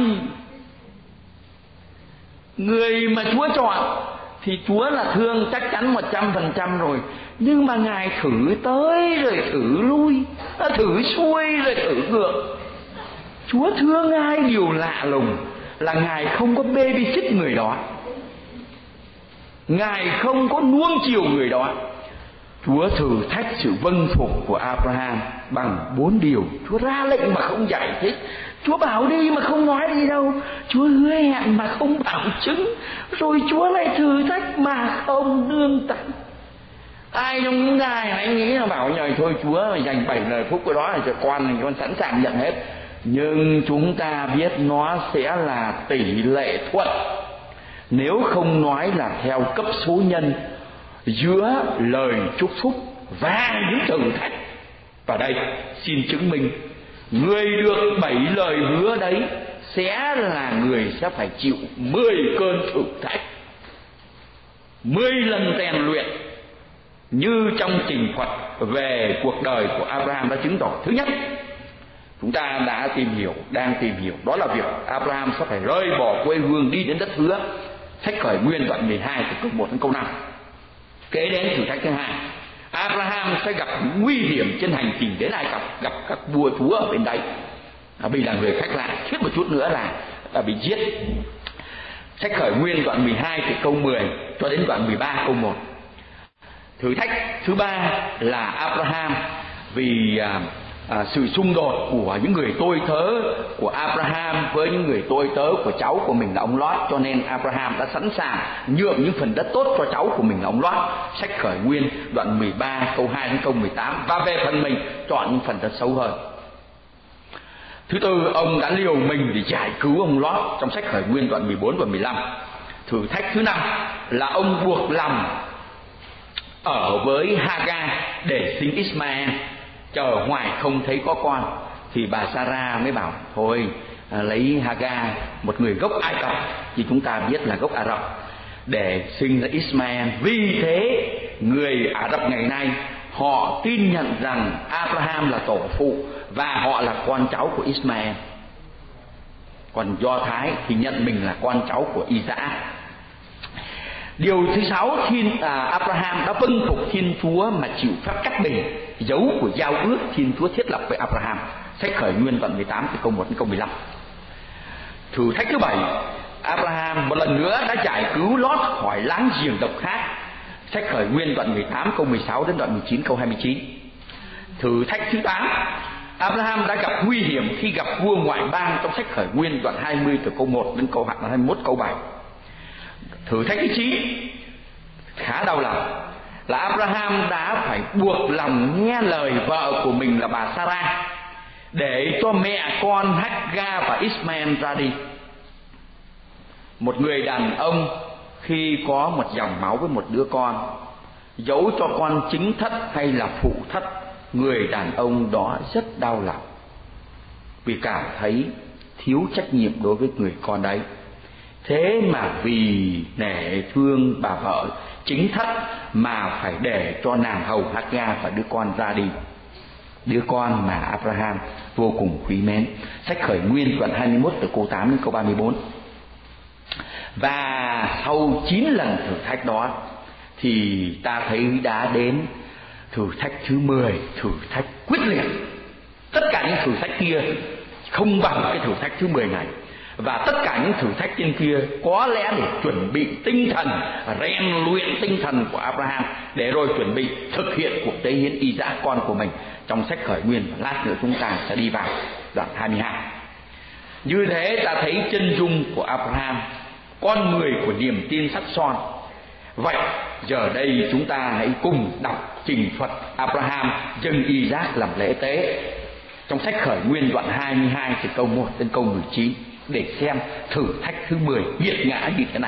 Người mà Chúa chọn thì Chúa là thương chắc chắn 100% rồi, nhưng mà Ngài thử tới rồi thử lui, thử xuôi rồi thử ngược. Chúa thương ai điều lạ lùng là Ngài không có babysit người đó, Ngài không có nuông chiều người đó. Chúa thử thách sự vâng phục của Abraham bằng 4 điều. Chúa ra lệnh mà không giải thích, Chúa bảo đi mà không nói đi đâu, Chúa hứa hẹn mà không bảo chứng, rồi Chúa lại thử thách mà không nương tay. Ai trong những ngài anh nghĩ là bảo nhờ thôi Chúa dành 7 lời phúc của đó là cho con sẵn sàng nhận hết. Nhưng chúng ta biết nó sẽ là tỷ lệ thuận, nếu không nói là theo cấp số nhân giữa lời chúc phúc và những thử thách. Và đây xin chứng minh, người được 7 lời hứa đấy sẽ là người sẽ phải chịu 10 cơn thử thách, 10 lần rèn luyện, như trong trình thuật về cuộc đời của Abraham đã chứng tỏ. Thứ nhất, chúng ta đã đang tìm hiểu, đó là việc Abraham sẽ phải rời bỏ quê hương đi đến đất hứa. Sách Khởi Nguyên đoạn 12 từ câu 1 đến câu 5. Kế đến thử thách thứ hai, Abraham sẽ gặp nguy hiểm trên hành trình đến Ai Cập, gặp các vua chúa ở bên đây, vì là người khách lạ, thiết một chút nữa là bị giết. Sách Khởi Nguyên đoạn 12 từ câu 10 cho đến đoạn 13 câu 1. Thử thách thứ ba là Abraham vì sự xung đột của những người tôi tớ của Abraham với những người tôi tớ của cháu của mình là ông Lót, cho nên Abraham đã sẵn sàng nhượng những phần đất tốt cho cháu của mình là ông Lót. Sách Khởi Nguyên đoạn 13 câu 2 đến câu 18. Và về phần mình chọn những phần đất xấu hơn. Thứ tư, ông đã liều mình để giải cứu ông Lót trong sách Khởi Nguyên đoạn 14 và 15. Thử thách thứ năm là ông buộc lòng ở với Hagar để sinh Ismael. Chờ hoài không thấy có con thì bà Sarah mới bảo thôi lấy Hagar, một người gốc Ai Cập, như chúng ta biết là gốc Ả Rập, để sinh ra Ismael. Vì thế người Ả Rập ngày nay họ tin nhận rằng Abraham là tổ phụ và họ là con cháu của Ismael. Còn Do Thái thì nhận mình là con cháu của Isaac. Điều thứ 6, Abraham đã vâng phục Thiên Chúa mà chịu phép cắt bì, dấu của giao ước Thiên Chúa thiết lập với Abraham. Sách Khởi Nguyên đoạn 18 từ câu 1 đến câu 15. Thử thách thứ 7, Abraham một lần nữa đã giải cứu Lót khỏi láng giềng độc ác. Sách Khởi Nguyên đoạn 18 câu 16 đến đoạn 19 câu 29. Thử thách thứ 8, Abraham đã gặp nguy hiểm khi gặp vua ngoại bang trong sách Khởi Nguyên đoạn 20 từ câu 1 đến câu 21 câu 7. Thử thách thứ 9 khá đau lòng là Abraham đã phải buộc lòng nghe lời vợ của mình là bà Sarah để cho mẹ con Hagar và Ismael ra đi. Một người đàn ông khi có một dòng máu với một đứa con, dẫu cho con chính thất hay là phụ thất, người đàn ông đó rất đau lòng vì cảm thấy thiếu trách nhiệm đối với người con đấy. Thế mà vì nể thương bà vợ chính thất mà phải để cho nàng hầu Hagar và đứa con ra đi, đứa con mà Abraham vô cùng quý mến. Sách Khởi Nguyên đoạn 21 từ câu 8 đến câu 34. Và sau 9 lần thử thách đó thì ta thấy đã đến thử thách thứ 10, thử thách quyết liệt. Tất cả những thử thách kia không bằng cái thử thách thứ 10 này. Và tất cả những thử thách trên kia có lẽ để chuẩn bị tinh thần, rèn luyện tinh thần của Abraham, để rồi chuẩn bị thực hiện cuộc tế hiến Isaac con của mình trong sách Khởi Nguyên. Lát nữa chúng ta sẽ đi vào đoạn 22. Như thế ta thấy chân dung của Abraham, con người của niềm tin sắt son. Vậy giờ đây chúng ta hãy cùng đọc trình thuật Abraham dâng Isaac làm lễ tế trong sách Khởi Nguyên đoạn 22 từ câu 1 đến câu 19, để xem thử thách thứ 10 nghiệt ngã như thế nào.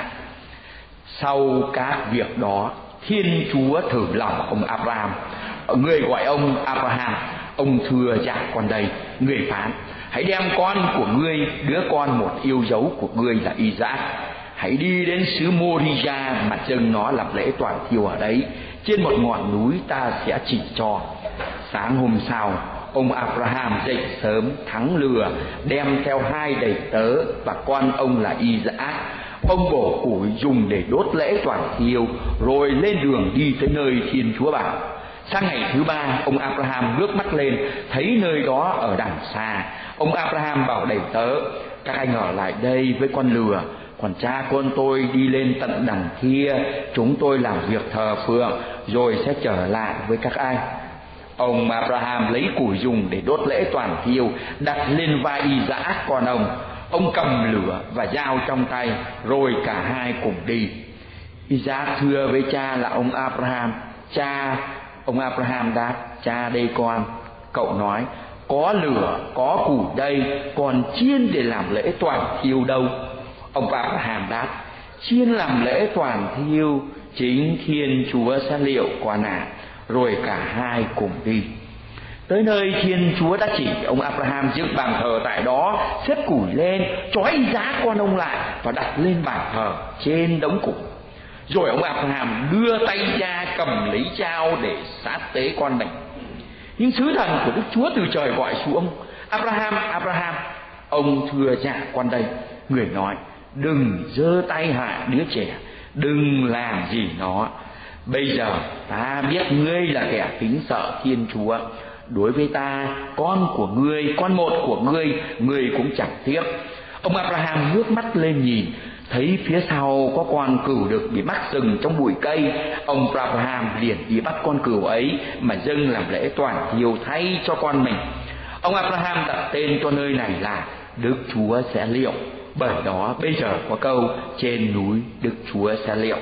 Sau các việc đó, Thiên Chúa thử lòng ông Abraham. Người gọi ông Abraham, ông thưa dạ con đây. Người phán: hãy đem con của ngươi, đứa con một yêu dấu của ngươi là Isaac, hãy đi đến xứ Moriah mà dâng nó làm lễ toàn thiêu ở đấy, trên một ngọn núi ta sẽ chỉ cho. Sáng hôm sau, ông Abraham dậy sớm, thắng lừa, đem theo 2 đầy tớ và con ông là Isaac. Ông bổ củi dùng để đốt lễ toàn thiêu, rồi lên đường đi tới nơi Thiên Chúa bảo. Sang ngày thứ 3, ông Abraham ngước mắt lên, thấy nơi đó ở đằng xa. Ông Abraham bảo đầy tớ: các anh ở lại đây với con lừa, còn cha con tôi đi lên tận đằng kia, chúng tôi làm việc thờ phượng rồi sẽ trở lại với các anh. Ông Abraham lấy củi dùng để đốt lễ toàn thiêu, đặt lên vai Isaac con ông. Ông cầm lửa và dao trong tay, rồi cả hai cùng đi. Isaac thưa với cha là ông Abraham: cha. Ông Abraham đáp: cha đây con. Cậu nói: có lửa, có củi đây, còn chiên để làm lễ toàn thiêu đâu? Ông Abraham đáp: chiên làm lễ toàn thiêu chính Thiên Chúa sẽ liệu qua nạn. Rồi cả hai cùng đi. Tới nơi Thiên Chúa đã chỉ, ông Abraham dựng bàn thờ tại đó, xếp củi lên, trói Isaac con ông lại và đặt lên bàn thờ trên đống củi. Rồi ông Abraham đưa tay ra cầm lấy dao để sát tế con mình. Nhưng sứ thần của Đức Chúa từ trời gọi xuống: Abraham, Abraham. Ông thưa: dạ con đây. Người nói: đừng giơ tay hại đứa trẻ, đừng làm gì nó. Bây giờ ta biết ngươi là kẻ kính sợ Thiên Chúa. Đối với ta, con của ngươi, con một của ngươi, ngươi cũng chẳng tiếc. Ông Abraham ngước mắt lên nhìn, thấy phía sau có con cừu đực bị mắc rừng trong bụi cây. Ông Abraham liền đi bắt con cừu ấy mà dâng làm lễ toàn thiêu thay cho con mình. Ông Abraham đặt tên cho nơi này là Đức Chúa sẽ liệu. Bởi đó bây giờ có câu: trên núi Đức Chúa sẽ liệu.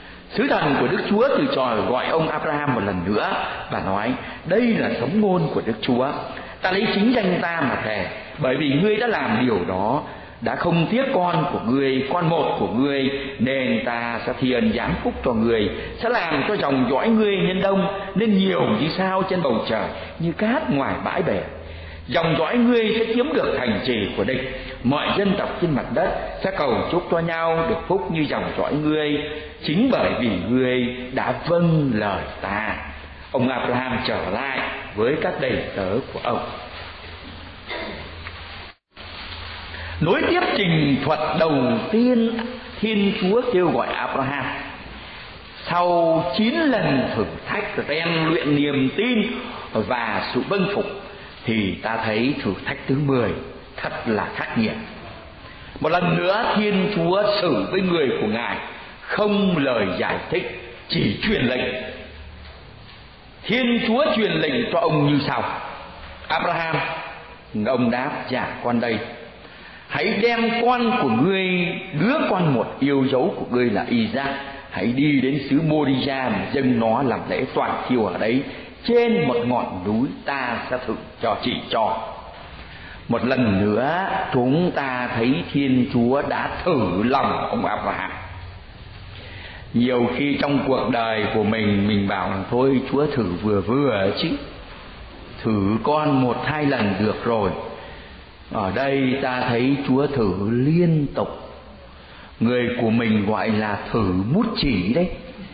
Sứ thần của Đức Chúa từ trời gọi ông Abraham một lần nữa và nói: đây là sống ngôn của Đức Chúa. Ta lấy chính danh ta mà thề, bởi vì ngươi đã làm điều đó, đã không tiếc con của ngươi, con một của ngươi, nên ta sẽ thi ân giáng phúc cho ngươi, sẽ làm cho dòng dõi ngươi nên đông, nên nhiều như sao trên bầu trời, như cát ngoài bãi bể. Dòng dõi ngươi sẽ chiếm được thành trì của địch. Mọi dân tộc trên mặt đất sẽ cầu chúc cho nhau được phúc như dòng dõi ngươi, chính bởi vì ngươi đã vâng lời ta. Ông Abraham trở lại với các đầy tớ của ông. Nối tiếp trình thuật đầu tiên, Thiên Chúa kêu gọi Abraham. Sau 9 lần thử thách rèn luyện niềm tin và sự vâng phục, thì ta thấy thử thách thứ 10 thật là khắc nghiệt. Một lần nữa Thiên Chúa xử với người của Ngài không lời giải thích, chỉ truyền lệnh. Thiên Chúa truyền lệnh cho ông như sau: Abraham, ông đáp, dạ con đây. Hãy đem con của ngươi, đứa con một yêu dấu của ngươi là Isaac, hãy đi đến xứ Moriah mà dâng nó làm lễ toàn thiêu ở đấy, trên một ngọn núi ta sẽ thử chỉ cho. Một lần nữa chúng ta thấy Thiên Chúa đã thử lòng ông Abraham. Nhiều khi trong cuộc đời của mình bảo là thôi Chúa thử vừa vừa chứ, thử con 1-2 lần được rồi. Ở đây ta thấy Chúa thử liên tục. Người của mình gọi là thử mút chỉ đấy.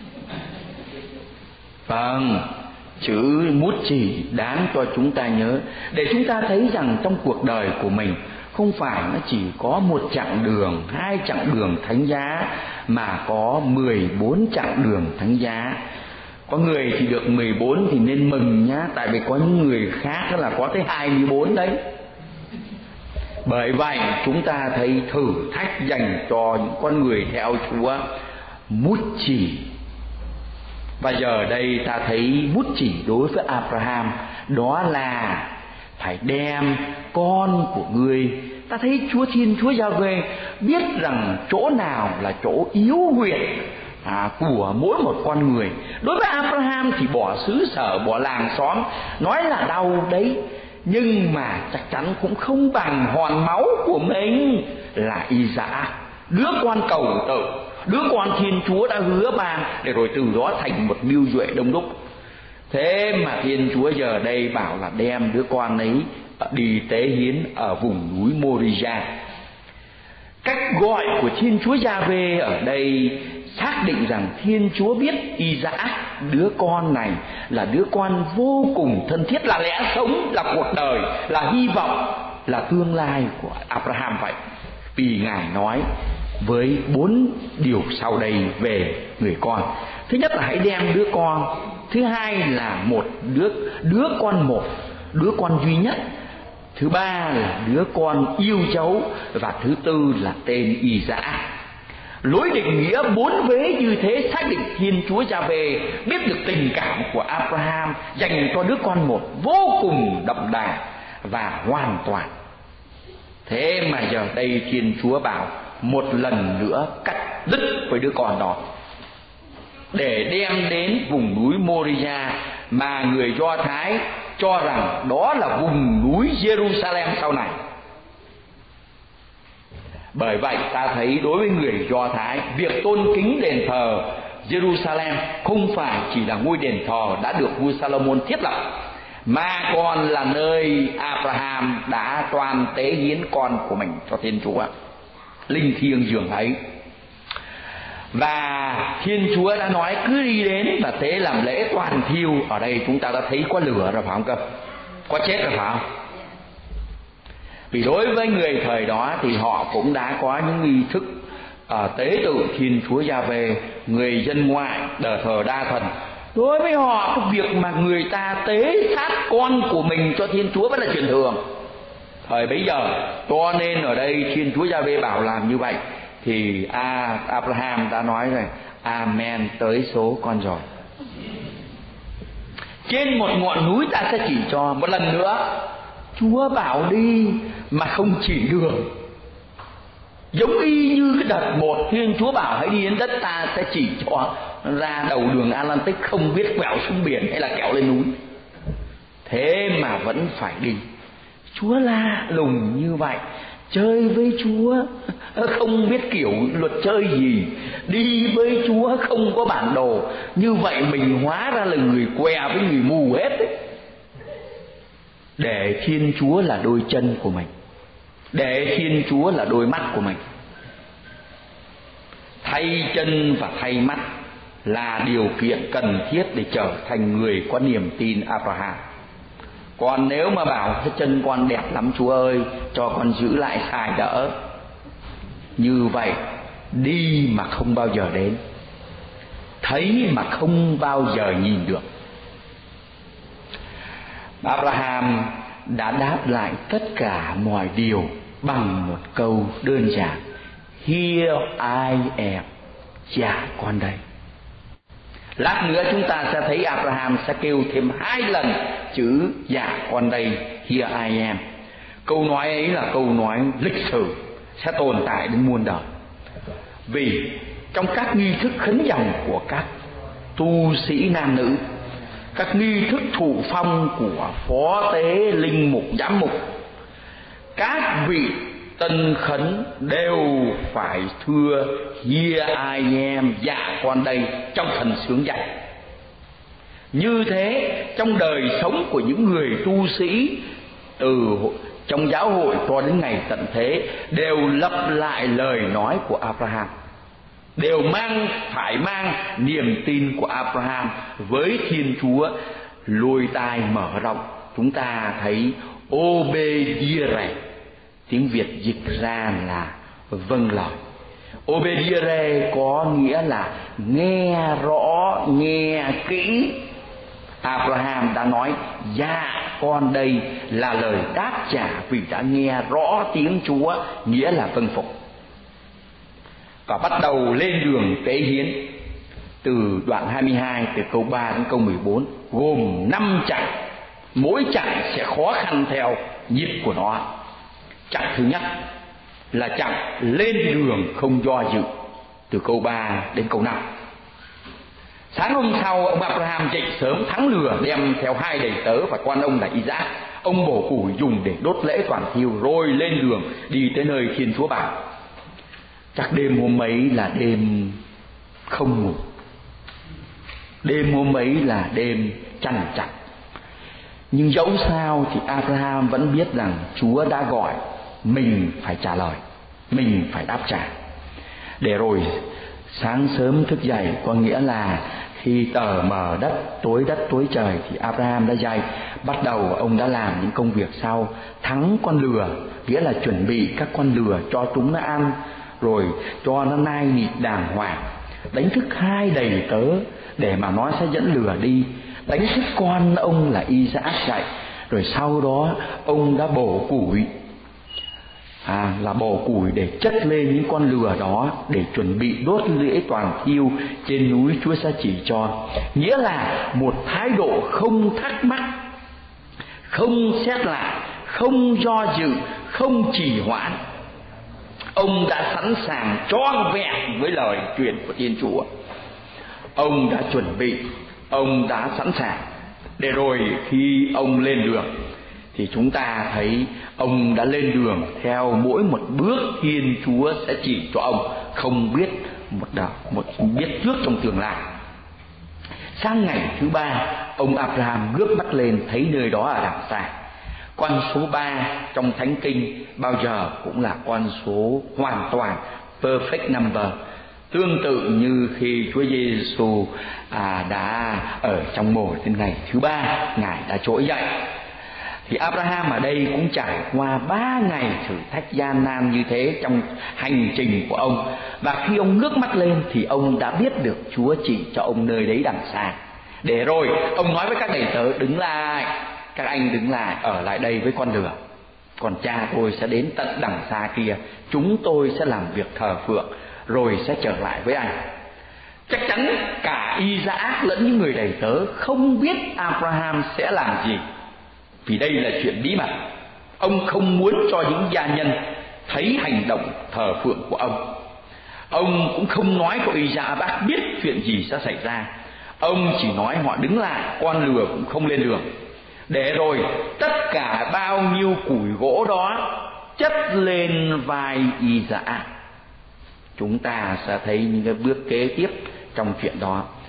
Vâng, chữ mút chỉ đáng cho chúng ta nhớ, để chúng ta thấy rằng trong cuộc đời của mình không phải nó chỉ có 1 chặng đường, 2 chặng đường thánh giá, mà có 14 chặng đường thánh giá. Có người thì được 14 thì nên mừng nhá, tại vì có những người khác là có tới 24 đấy. Bởi vậy chúng ta thấy thử thách dành cho những con người theo Chúa mút chỉ. Và giờ đây ta thấy mút chỉ đối với Abraham đó là phải đem con của ngươi. Ta thấy Thiên Chúa Giê-hô-va biết rằng chỗ nào là chỗ yếu huyệt của mỗi một con người. Đối với Abraham thì bỏ xứ sở, bỏ làng xóm, nói là đau đấy, nhưng mà chắc chắn cũng không bằng hòn máu của mình là Isaac, đứa con cầu tự, đứa con Thiên Chúa đã hứa ban, để rồi từ đó thành một mưu duệ đông đúc. Thế mà Thiên Chúa giờ đây bảo là đem đứa con ấy đi tế hiến ở vùng núi Moriah. Cách gọi của Thiên Chúa Giê-hô-va ở đây xác định rằng Thiên Chúa biết Isaac, đứa con này là đứa con vô cùng thân thiết, là lẽ sống, là cuộc đời, là hy vọng, là tương lai của Abraham vậy. Vì Ngài nói với 4 điều sau đây về người con. Thứ nhất là hãy đem đứa con. Thứ hai là một đứa con duy nhất. Thứ ba là đứa con yêu dấu. Và thứ tư là tên Isaac. Lối định nghĩa 4 vế như thế xác định Thiên Chúa Giê-hô-va biết được tình cảm của Abraham dành cho đứa con một vô cùng đậm đà và hoàn toàn. Thế mà giờ đây Thiên Chúa bảo một lần nữa cắt đứt với đứa con đó, để đem đến vùng núi Moriah mà người Do Thái cho rằng đó là vùng núi Jerusalem sau này. Bởi vậy ta thấy đối với người Do Thái, việc tôn kính đền thờ Jerusalem không phải chỉ là ngôi đền thờ đã được vua Salomon thiết lập, mà còn là nơi Abraham đã toan tế hiến con của mình cho Thiên Chúa, linh thiêng dường ấy. Và Thiên Chúa đã nói cứ đi đến và tế làm lễ toàn thiêu. Ở đây chúng ta đã thấy có lửa rồi phải không cơ? Có chết rồi phải không? Vì đối với người thời đó thì họ cũng đã có những nghi thức tế tự Thiên Chúa Giê-hô-va, người dân ngoại đờ thờ đa thần. Đối với họ cái việc mà người ta tế sát con của mình cho Thiên Chúa vẫn là chuyện thường thời bấy giờ. Cho nên ở đây Thiên Chúa Giê-hô-va bảo làm như vậy thì Abraham đã nói rồi, amen, tới số con rồi. Trên một ngọn núi ta sẽ chỉ cho. Một lần nữa Chúa bảo đi mà không chỉ đường. Giống y như cái đợt một Thiên Chúa bảo hãy đi đến đất ta sẽ chỉ cho ra đầu đường Atlantic, không biết quẹo xuống biển hay là quẹo lên núi. Thế mà vẫn phải đi. Chúa la lùng như vậy, chơi với Chúa không biết kiểu luật chơi gì, đi với Chúa không có bản đồ, như vậy mình hóa ra là người què với người mù hết ấy. để Thiên Chúa là đôi chân của mình, để Thiên Chúa là đôi mắt của mình. Thay chân và thay mắt là điều kiện cần thiết để trở thành người có niềm tin Abraham. Còn nếu mà bảo cái chân con đẹp lắm Chúa ơi, cho con giữ lại xài đỡ, như vậy đi mà không bao giờ đến, thấy mà không bao giờ nhìn được. Abraham đã đáp lại tất cả mọi điều bằng một câu đơn giản: Here I am, dạ con đây. Lát nữa chúng ta sẽ thấy Abraham sẽ kêu thêm 2 lần chữ dạ con đây, here I am. Câu nói ấy là câu nói lịch sử, sẽ tồn tại đến muôn đời. Vì trong các nghi thức khấn dòng của các tu sĩ nam nữ, các nghi thức thụ phong của phó tế, linh mục, giám mục, các vị tân khấn đều phải thưa here I am, dạ con đây, trong thần sướng dạy. Như thế trong đời sống của những người tu sĩ từ trong giáo hội cho đến ngày tận thế đều lặp lại lời nói của Abraham, đều phải mang niềm tin của Abraham với Thiên Chúa lôi tai mở rộng. Chúng ta thấy obedire, tiếng Việt dịch ra là vâng lời. Obedire có nghĩa là nghe rõ, nghe kỹ. Abraham đã nói dạ con đây là lời đáp trả vì đã nghe rõ tiếng Chúa, nghĩa là vâng phục. Và bắt đầu lên đường tế hiến. Từ đoạn 22 từ câu 3 đến câu 14 gồm 5 chặng. Mỗi chặng sẽ khó khăn theo nhịp của nó. Chặng thứ nhất là chặng lên đường không do dự, từ câu 3 đến câu 5. Sáng hôm sau, ông Abraham dậy sớm thắng lừa, đem theo 2 đầy tớ và con ông là Isaac. Ông bổ củi dùng để đốt lễ toàn thiêu, rồi lên đường đi tới nơi Thiên Chúa bảo. Chắc đêm hôm ấy là đêm không ngủ, đêm hôm ấy là đêm trằn trọc. Nhưng dẫu sao thì Abraham vẫn biết rằng Chúa đã gọi, mình phải trả lời, mình phải đáp trả. Để rồi sáng sớm thức dậy, có nghĩa là khi tờ mờ đất tối trời, thì Abraham đã dậy. Bắt đầu ông đã làm những công việc sau: thắng con lừa, nghĩa là chuẩn bị các con lừa cho chúng nó ăn, rồi cho nó nai nịt đàng hoàng. Đánh thức 2 đầy tớ để mà nó sẽ dẫn lừa đi. Đánh thức con ông là Isaac dậy. Rồi sau đó ông đã bổ củi, bổ củi để chất lên những con lừa đó, để chuẩn bị đốt lễ toàn thiêu trên núi Chúa sẽ chỉ cho. Nghĩa là một thái độ không thắc mắc, không xét lại, không do dự, không trì hoãn. Ông đã sẵn sàng trọn vẹn với lời truyền của Thiên Chúa. Ông đã chuẩn bị, ông đã sẵn sàng. Để rồi khi ông lên đường thì chúng ta thấy ông đã lên đường theo mỗi một bước Thiên Chúa sẽ chỉ cho ông, không biết biết trước trong tương lai. Sang ngày thứ 3, ông Abraham ngước mắt lên thấy nơi đó ở đằng xa. Con số 3 trong Thánh Kinh bao giờ cũng là con số hoàn toàn, perfect number, tương tự như khi Chúa Giêsu đã ở trong mồ trên ngày thứ 3, Ngài đã trỗi dậy. Thì Abraham ở đây cũng trải qua 3 ngày thử thách gian nan như thế trong hành trình của ông. Và khi ông ngước mắt lên thì ông đã biết được Chúa chỉ cho ông nơi đấy đằng xa. Để rồi ông nói với các đầy tớ: đứng lại, các anh đứng lại, ở lại đây với con lừa. Còn cha tôi sẽ đến tận đằng xa kia, chúng tôi sẽ làm việc thờ phượng, rồi sẽ trở lại với anh. Chắc chắn cả Isaac lẫn những người đầy tớ không biết Abraham sẽ làm gì, vì đây là chuyện bí mật. Ông không muốn cho những gia nhân thấy hành động thờ phượng của ông. Ông cũng không nói cho Isaac biết chuyện gì sẽ xảy ra. Ông chỉ nói họ đứng lại, con lừa cũng không lên đường. Để rồi tất cả bao nhiêu củi gỗ đó chất lên vai Isaac. Chúng ta sẽ thấy những cái bước kế tiếp trong chuyện đó.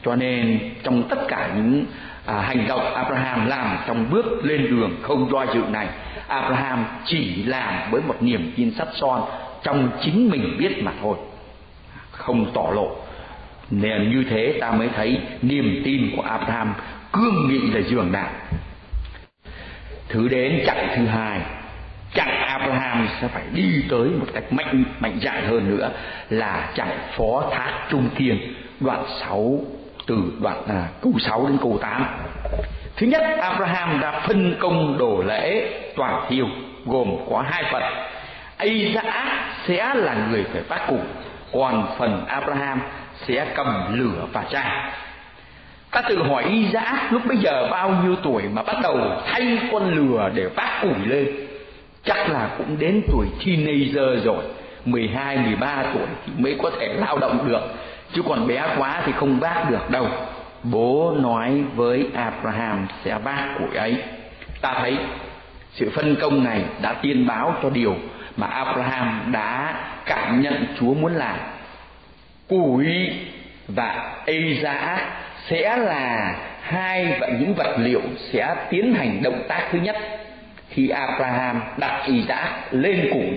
Cho nên trong tất cả những hành động Abraham làm trong bước lên đường không do dự này, Abraham chỉ làm với một niềm tin sắt son trong chính mình biết mà thôi, không tỏ lộ. Nên như thế ta mới thấy niềm tin của Abraham cương nghị là giường nào. Thứ đến chặng thứ hai, chặng Abraham sẽ phải đi tới một cách mạnh dạn hơn nữa, là chặng phó thác trung kiên, đoạn 6 từ câu 6 đến câu 8. Thứ nhất, Abraham đã phân công đồ lễ toàn thiêu, gồm có 2 phần. Isaac sẽ là người phải vác củi, còn phần Abraham sẽ cầm lửa và chai. Ta tự hỏi Isaac lúc bấy giờ bao nhiêu tuổi mà bắt đầu thay con lừa để vác củi lên? Chắc là cũng đến tuổi teenager rồi, 12, 13 tuổi thì mới có thể lao động được, chứ còn bé quá thì không vác được đâu. Bố nói với Abraham sẽ vác củi ấy. Ta thấy sự phân công này đã tiên báo cho điều mà Abraham đã cảm nhận Chúa muốn làm. Củi và Isaac sẽ là những vật liệu sẽ tiến hành động tác thứ nhất khi Abraham đặt Isaac lên củi,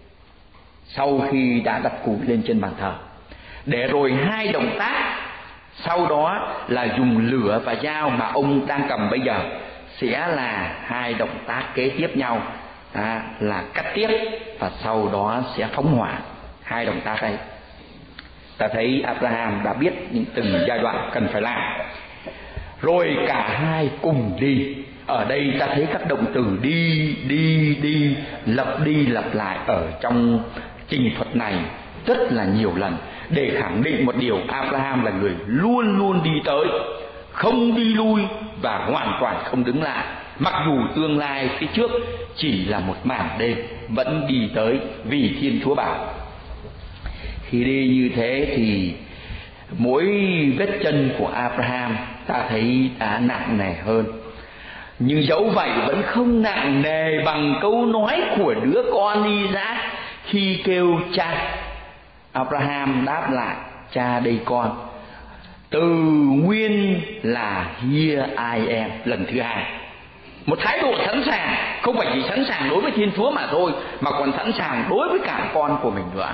sau khi đã đặt củi lên trên bàn thờ. Để rồi 2 động tác sau đó là dùng lửa và dao mà ông đang cầm bây giờ sẽ là 2 động tác kế tiếp nhau, là cắt tiếp và sau đó sẽ phóng hỏa. 2 động tác ấy, ta thấy Abraham đã biết những từng giai đoạn cần phải làm. Rồi cả hai cùng đi. Ở đây ta thấy các động từ đi lặp lại ở trong trình thuật này rất là nhiều lần, để khẳng định một điều: Abraham là người luôn luôn đi tới, không đi lui và hoàn toàn không đứng lại. Mặc dù tương lai phía trước chỉ là một màn đêm, vẫn đi tới vì Thiên Chúa bảo. Khi đi như thế thì mỗi vết chân của Abraham ta thấy đã nặng nề hơn. Nhưng dẫu vậy vẫn không nặng nề bằng câu nói của đứa con Isaac khi kêu cha. Abraham đáp lại: cha đây con. Từ nguyên là here I am lần thứ 2. Một thái độ sẵn sàng, không phải chỉ sẵn sàng đối với Thiên Chúa mà thôi, mà còn sẵn sàng đối với cả con của mình nữa.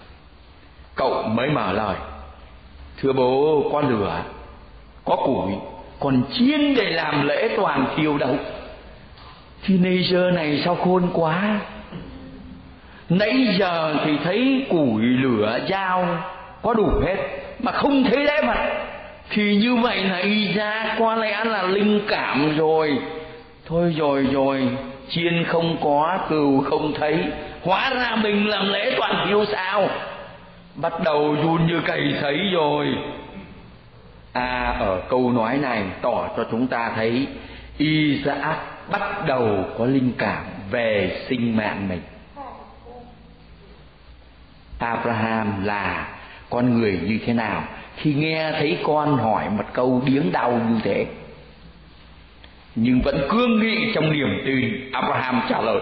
Cậu mới mở lời: thưa bố, có lửa, có củi, còn chiên để làm lễ toàn thiêu đâu. Teenager này sao khôn quá. Nãy giờ thì thấy củi, lửa, dao có đủ hết, mà không thấy lễ vật. Thì như vậy là Isaac có lẽ là linh cảm rồi. Thôi rồi, chiên không có, cừu không thấy, hóa ra mình làm lễ toàn thiêu sao? Bắt đầu run như cầy sấy rồi. Ở câu nói này tỏ cho chúng ta thấy Isaac bắt đầu có linh cảm về sinh mạng mình. Abraham là con người như thế nào khi nghe thấy con hỏi một câu điếng đau như thế? Nhưng vẫn cương nghị trong niềm tin, Abraham trả lời: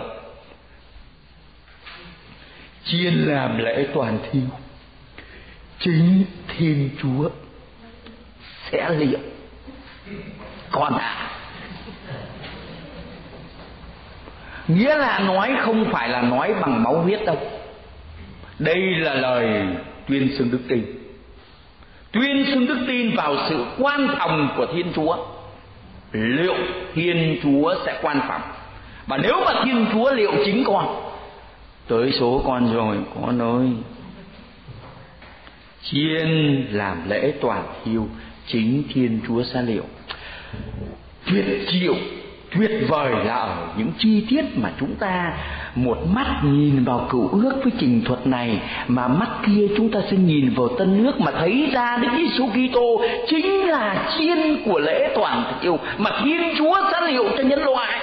chiên làm lễ toàn thiêu, chính Thiên Chúa sẽ liệu con ạ. Nghĩa là nói không phải là nói bằng máu huyết đâu. Đây là lời tuyên xưng đức tin. Tuyên xưng đức tin vào sự quan phòng của Thiên Chúa. Liệu Thiên Chúa sẽ quan phòng, và nếu mà Thiên Chúa liệu chính con, tới số con rồi con ơi. Chiên làm lễ toàn thiêu, chính Thiên Chúa sẽ liệu. Tuyệt vời là ở những chi tiết mà chúng ta một mắt nhìn vào Cựu Ước với trình thuật này, mà mắt kia chúng ta sẽ nhìn vào Tân Ước mà thấy ra Đức Giêsu Kitô chính là chiên của lễ toàn thiêu mà Thiên Chúa sẽ liệu cho nhân loại.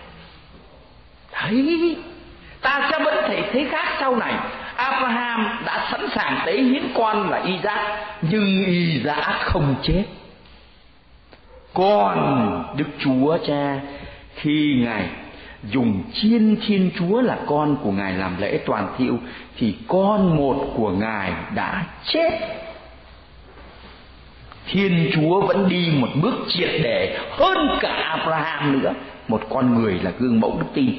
Thấy, ta sẽ vẫn thấy khác sau này. Abraham đã sẵn sàng tế hiến con là Isaac, nhưng Isaac không chết. Còn Đức Chúa Cha khi Ngài dùng chiên Thiên Chúa là con của Ngài làm lễ toàn thiêu, thì con một của Ngài đã chết. Thiên Chúa vẫn đi một bước triệt để hơn cả Abraham nữa, một con người là gương mẫu đức tin.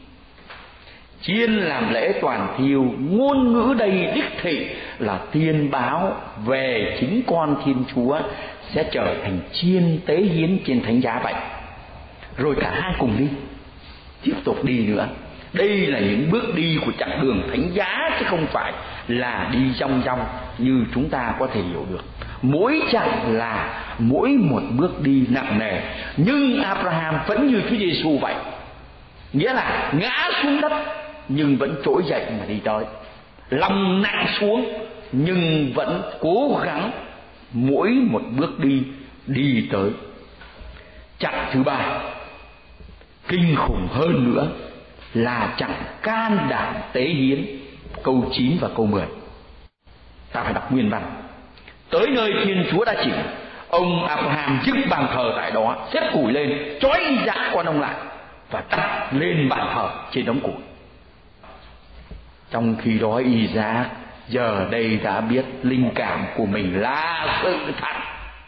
Chiên làm lễ toàn thiêu, ngôn ngữ đây đích thị là tiên báo về chính con Thiên Chúa sẽ trở thành chiên tế hiến trên thánh giá vậy. Rồi cả hai cùng đi, tiếp tục đi nữa. Đây là những bước đi của chặng đường thánh giá, chứ không phải là đi rong rong như chúng ta có thể hiểu được. Mỗi chặng là mỗi một bước đi nặng nề, nhưng Abraham vẫn như Chúa Giêsu vậy, nghĩa là ngã xuống đất nhưng vẫn trỗi dậy mà đi tới, lòng nặng xuống nhưng vẫn cố gắng mỗi một bước đi tới. Chặng thứ ba kinh khủng hơn nữa là chặng can đảm tế hiến, câu 9 và câu 10. Ta phải đọc nguyên văn. Tới nơi Thiên Chúa đã chỉ, ông Abraham dựng bàn thờ tại đó, xếp củi lên, trói Isaac con ông lại và đặt lên bàn thờ trên đống củi. Trong khi đó Isaac giờ đây đã biết linh cảm của mình là sự thật,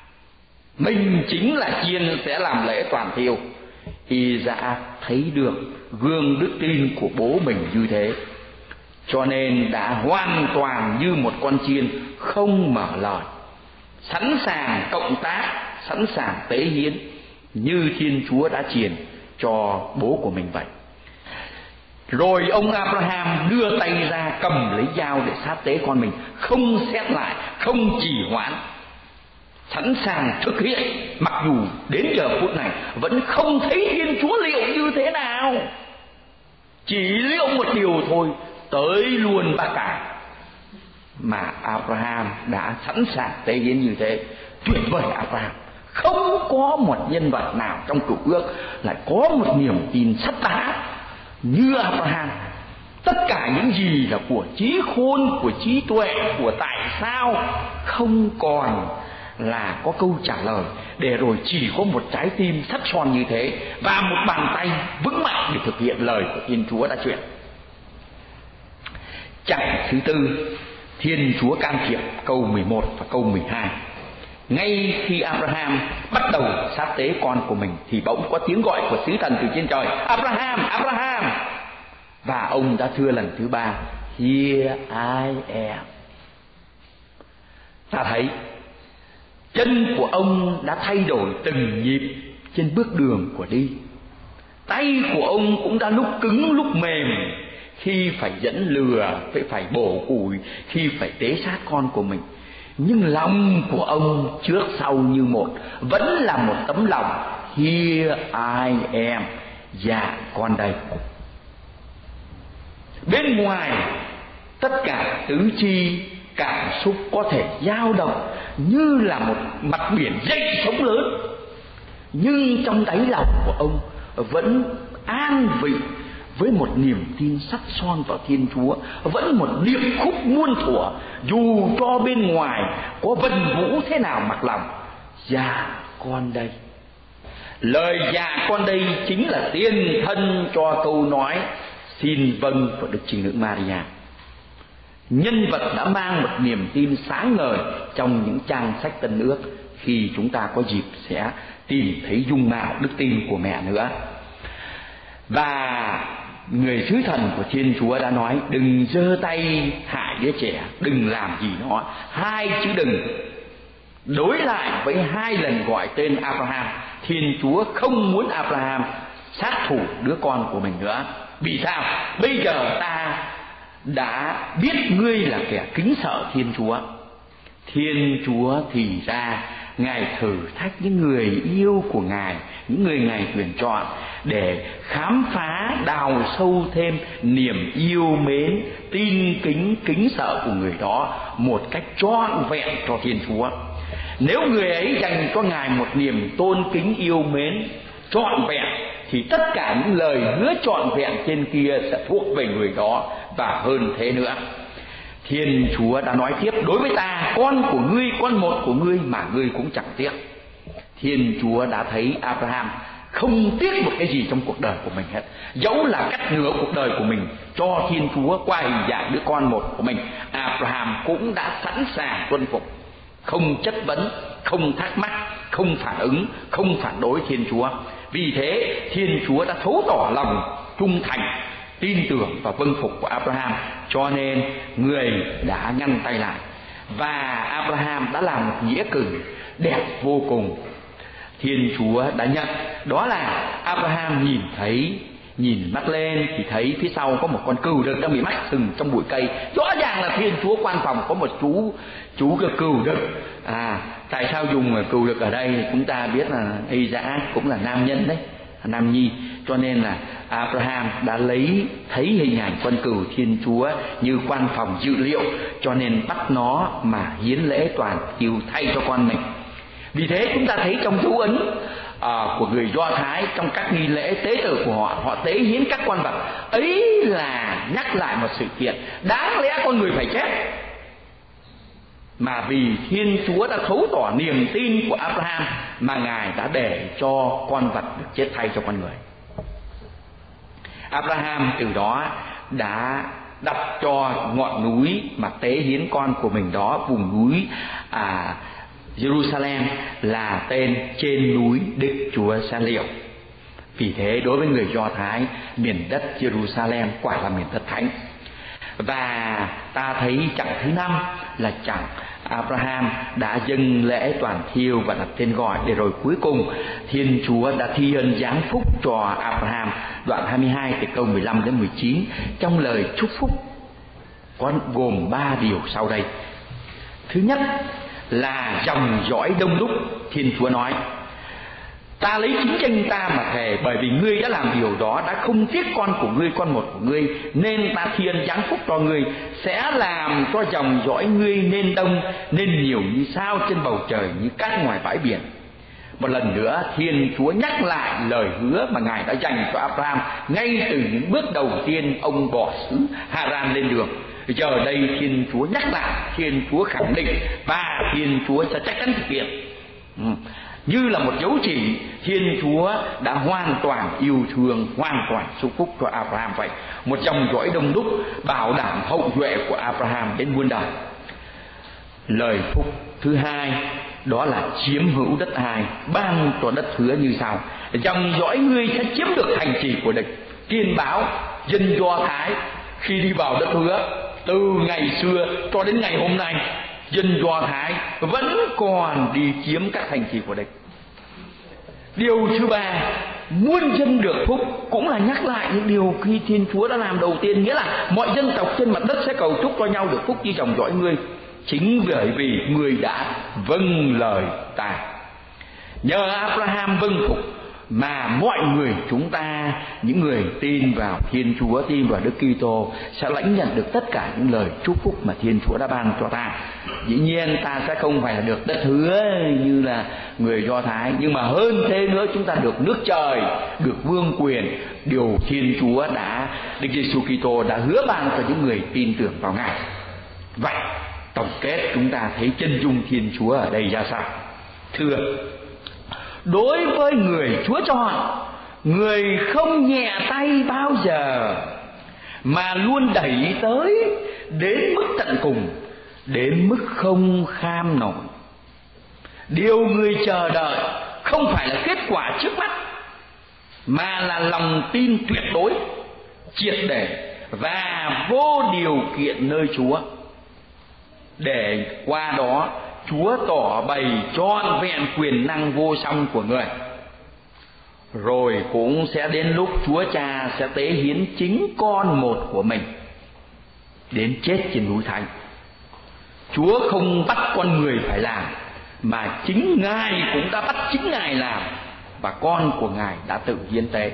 mình chính là chiên sẽ làm lễ toàn thiêu. Isaac thấy được gương đức tin của bố mình như thế, cho nên đã hoàn toàn như một con chiên không mở lời, sẵn sàng cộng tác, sẵn sàng tế hiến như Thiên Chúa đã truyền cho bố của mình vậy. Rồi ông Abraham đưa tay ra cầm lấy dao để sát tế con mình, không xét lại, không trì hoãn, sẵn sàng thực hiện, mặc dù đến giờ phút này vẫn không thấy Thiên Chúa liệu như thế nào. Chỉ liệu một điều thôi, tới luôn ba cả. Mà Abraham đã sẵn sàng tế hiến như thế. Tuyệt vời Abraham. Không có một nhân vật nào trong Cựu Ước lại có một niềm tin sắt đá như Abraham. Tất cả những gì là của trí khôn, của trí tuệ, của tại sao không còn là có câu trả lời, để rồi chỉ có một trái tim sắt son như thế và một bàn tay vững mạnh để thực hiện lời của Thiên Chúa đã truyền. Chặng thứ tư, Thiên Chúa can thiệp, câu 11 và câu 12. Ngay khi Abraham bắt đầu sát tế con của mình thì bỗng có tiếng gọi của sứ thần từ trên trời: Abraham, Abraham! Và ông đã thưa lần thứ ba: Here I am. Ta thấy chân của ông đã thay đổi từng nhịp trên bước đường của đi. Tay của ông cũng đã lúc cứng lúc mềm, khi phải dẫn lừa, phải bổ củi, khi phải tế xác con của mình. Nhưng lòng của ông trước sau như một, vẫn là một tấm lòng: Here I am, dạ con đây. Bên ngoài tất cả tứ chi cảm xúc có thể dao động như là một mặt biển dậy sóng lớn, nhưng trong đáy lòng của ông vẫn an vị với một niềm tin sắt son vào Thiên Chúa, vẫn một điệp khúc muôn thuở, dù cho bên ngoài có vần vũ thế nào mặc lòng: Dạ con đây. Lời dạ con đây chính là tiền thân cho câu nói xin vâng của Đức Trinh Nữ Maria. Nhân vật đã mang một niềm tin sáng ngời trong những trang sách Tân Ước, khi chúng ta có dịp sẽ tìm thấy dung mạo đức tin của mẹ nữa. Và người sứ thần của Thiên Chúa đã nói: đừng giơ tay hại đứa trẻ, đừng làm gì nó. Hai chữ đừng đối lại với hai lần gọi tên Abraham. Thiên Chúa không muốn Abraham sát thủ đứa con của mình nữa. Vì sao? Bây giờ ta đã biết ngươi là kẻ kính sợ Thiên Chúa. Thiên Chúa thì ra Ngài thử thách những người yêu của Ngài, những người Ngài tuyển chọn, để khám phá, đào sâu thêm niềm yêu mến, tin kính, kính sợ của người đó một cách trọn vẹn cho Thiên Chúa. Nếu người ấy dành cho Ngài một niềm tôn kính yêu mến trọn vẹn, thì tất cả những lời hứa trọn vẹn trên kia sẽ thuộc về người đó, và hơn thế nữa. Thiên Chúa đã nói tiếp: đối với ta, con của ngươi, con một của ngươi mà ngươi cũng chẳng tiếc. Thiên Chúa đã thấy Abraham không tiếc một cái gì trong cuộc đời của mình hết, dẫu là cắt nửa cuộc đời của mình cho Thiên Chúa qua hình dạng đứa con một của mình, Abraham cũng đã sẵn sàng tuân phục. không chất vấn, không thắc mắc, không phản ứng, không phản đối Thiên Chúa. Vì thế Thiên Chúa đã thấu tỏ lòng trung thành, tin tưởng và vâng phục của Abraham, cho nên người đã ngăn tay lại. Và Abraham đã làm một nghĩa cử đẹp vô cùng. Thiên Chúa đã nhận. Đó là Abraham nhìn mắt lên thì thấy phía sau có một con cừu đực đang bị mắc sừng trong bụi cây. Rõ ràng là Thiên Chúa quan phòng có một chú cừu đực. Tại sao dùng cừu đực ở đây? Chúng ta biết là Isaac cũng là nam nhân đấy, nam nhi, cho nên là Abraham đã thấy hình ảnh con cừu Thiên Chúa như quan phòng dự liệu, cho nên bắt nó mà hiến lễ toàn tiêu thay cho con mình. Vì thế chúng ta thấy trong dấu ấn của người Do Thái, trong các nghi lễ tế tự của họ tế hiến các con vật ấy là nhắc lại một sự kiện đáng lẽ con người phải chết, mà vì Thiên Chúa đã thấu tỏ niềm tin của Abraham mà Ngài đã để cho con vật được chết thay cho con người. Abraham từ đó đã đặt cho ngọn núi mà tế hiến con của mình đó, vùng núi Jerusalem, là tên trên núi Đức Chúa Sa Liệu. Vì thế đối với người Do Thái, miền đất Jerusalem quả là miền đất thánh. Và ta thấy chặng thứ 5 là chặng Abraham đã dâng lễ toàn thiêu và đặt tên gọi, để rồi cuối cùng Thiên Chúa đã thi ân giáng phúc cho Abraham. Đoạn 22 từ câu 15 đến 19, trong lời chúc phúc có gồm 3 điều sau đây. Thứ nhất là dòng dõi đông đúc. Thiên Chúa nói: ta lấy chính danh ta mà thề, bởi vì ngươi đã làm điều đó, đã không tiếc con của ngươi, con một của ngươi, nên ta thi ân giáng phúc cho ngươi, sẽ làm cho dòng dõi ngươi nên đông, nên nhiều như sao trên bầu trời, như cát ngoài bãi biển. Một lần nữa Thiên Chúa nhắc lại lời hứa mà Ngài đã dành cho Abraham ngay từ những bước đầu tiên ông bỏ xứ Haran lên đường. Giờ đây Thiên Chúa nhắc lại, Thiên Chúa khẳng định, và Thiên Chúa sẽ chắc chắn thực hiện. Như là một dấu chỉ, Thiên Chúa đã hoàn toàn yêu thương, hoàn toàn chúc phúc cho Abraham vậy. Một dòng dõi đông đúc bảo đảm hậu duệ của Abraham đến muôn đời. Lời phúc thứ hai đó là chiếm hữu đất ai, ban cho đất hứa như sau: dòng dõi ngươi sẽ chiếm được thành trì của địch. Tiên báo dân Do Thái khi đi vào đất hứa, từ ngày xưa cho đến ngày hôm nay, dân Do Thái vẫn còn đi chiếm các thành trì của địch. Điều thứ ba, muôn dân được phúc, cũng là nhắc lại những điều khi Thiên Chúa đã làm đầu tiên, nghĩa là mọi dân tộc trên mặt đất sẽ cầu chúc cho nhau được phúc như dòng dõi ngươi, chính bởi vì ngươi đã vâng lời ta. Nhờ Abraham vâng phục mà mọi người chúng ta, những người tin vào Thiên Chúa, tin vào Đức Kitô, sẽ lãnh nhận được tất cả những lời chúc phúc mà Thiên Chúa đã ban cho ta. Dĩ nhiên ta sẽ không phải là được đất hứa như là người Do Thái, nhưng mà hơn thế nữa, chúng ta được nước trời, được vương quyền, điều Thiên Chúa Đức Giêsu Kitô đã hứa ban cho những người tin tưởng vào Ngài. Vậy tổng kết chúng ta thấy chân dung Thiên Chúa ở đây ra sao? Thưa, đối với người Chúa chọn, người không nhẹ tay bao giờ, mà luôn đẩy tới đến mức tận cùng, đến mức không kham nổi. Điều người chờ đợi không phải là kết quả trước mắt, mà là lòng tin tuyệt đối, triệt để và vô điều kiện nơi Chúa, để qua đó Chúa tỏ bày trọn vẹn quyền năng vô song của người. Rồi cũng sẽ đến lúc Chúa Cha sẽ tế hiến chính con một của mình đến chết trên núi Thánh. Chúa không bắt con người phải làm, mà chính Ngài cũng đã bắt chính Ngài làm, và con của Ngài đã tự hiến tế.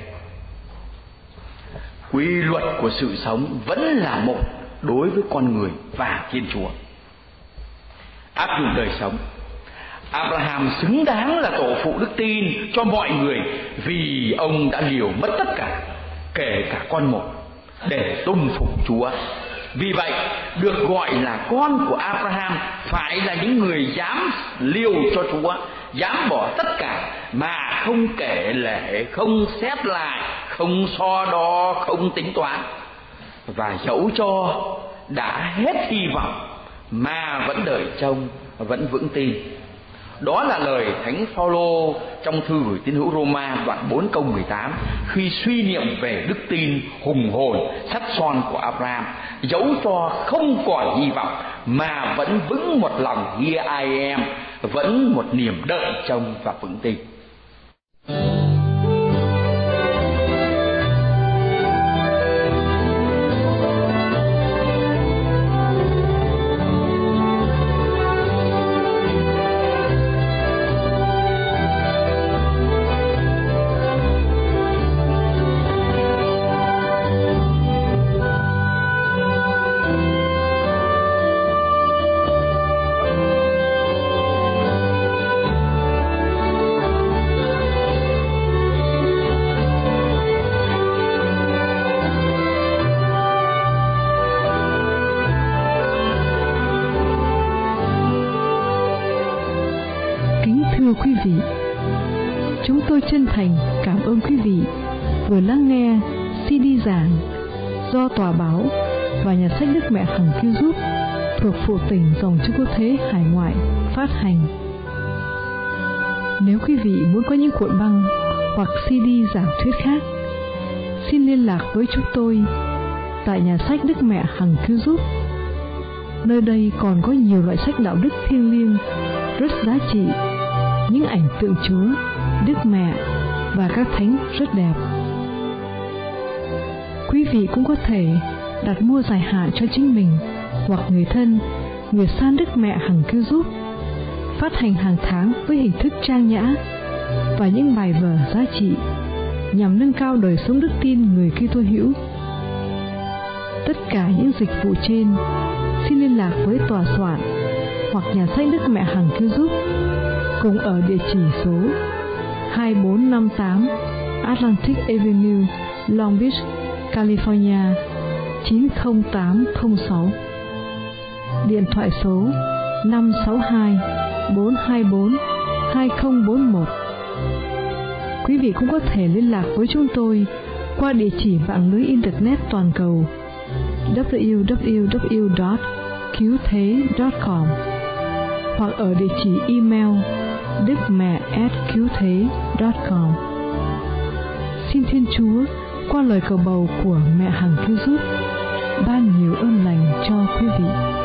Quy luật của sự sống vẫn là một đối với con người và Thiên Chúa. Áp dụng đời sống, Abraham xứng đáng là tổ phụ đức tin cho mọi người, vì ông đã liều mất tất cả, kể cả con một, để tuân phục Chúa. Vì vậy được gọi là con của Abraham phải là những người dám liều cho Chúa, dám bỏ tất cả mà không kể lể, không xét lại, không so đo, không tính toán. Và dẫu cho đã hết hy vọng mà vẫn đợi trông, vẫn vững tin. Đó là lời Thánh Phaolô trong thư gửi tín hữu Roma đoạn 4 câu 18 khi suy niệm về đức tin hùng hồn sắt son của Abraham, dẫu cho không còn hy vọng mà vẫn vững một lòng here I am, vẫn một niềm đợi trông và vững tin.
Thưa quý vị, chúng tôi chân thành cảm ơn quý vị vừa lắng nghe CD giảng do Tòa Báo và Nhà sách Đức Mẹ Hằng Cứu Giúp thuộc phụ tỉnh Dòng Chúa Cứu Thế hải ngoại phát hành. Nếu quý vị muốn có những cuộn băng hoặc CD giảng thuyết khác, xin liên lạc với chúng tôi tại Nhà sách Đức Mẹ Hằng Cứu Giúp. Nơi đây còn có nhiều loại sách đạo đức thiêng liêng rất giá trị, những ảnh tượng Chúa, Đức Mẹ và các thánh rất đẹp. Quý vị cũng có thể đặt mua dài hạn cho chính mình hoặc người thân, gửi sang Đức Mẹ Hằng Cứu Giúp, phát hành hàng tháng với hình thức trang nhã và những bài vở giá trị nhằm nâng cao đời sống đức tin người Kitô hữu. Tất cả những dịch vụ trên xin liên lạc với tòa soạn hoặc Nhà sách Đức Mẹ Hằng Cứu Giúp cùng ở địa chỉ số 2458 Atlantic Avenue, Long Beach, California 90806. Điện thoại số 562 424 2041. Quý vị cũng có thể liên lạc với chúng tôi qua địa chỉ mạng lưới Internet toàn cầu www.cứu-thế.com hoặc ở địa chỉ email đức-mẹ@cứu-thế.com. Xin Thiên Chúa qua lời cầu bầu của Mẹ Hằng Cứu Giúp ban nhiều ơn lành cho quý vị.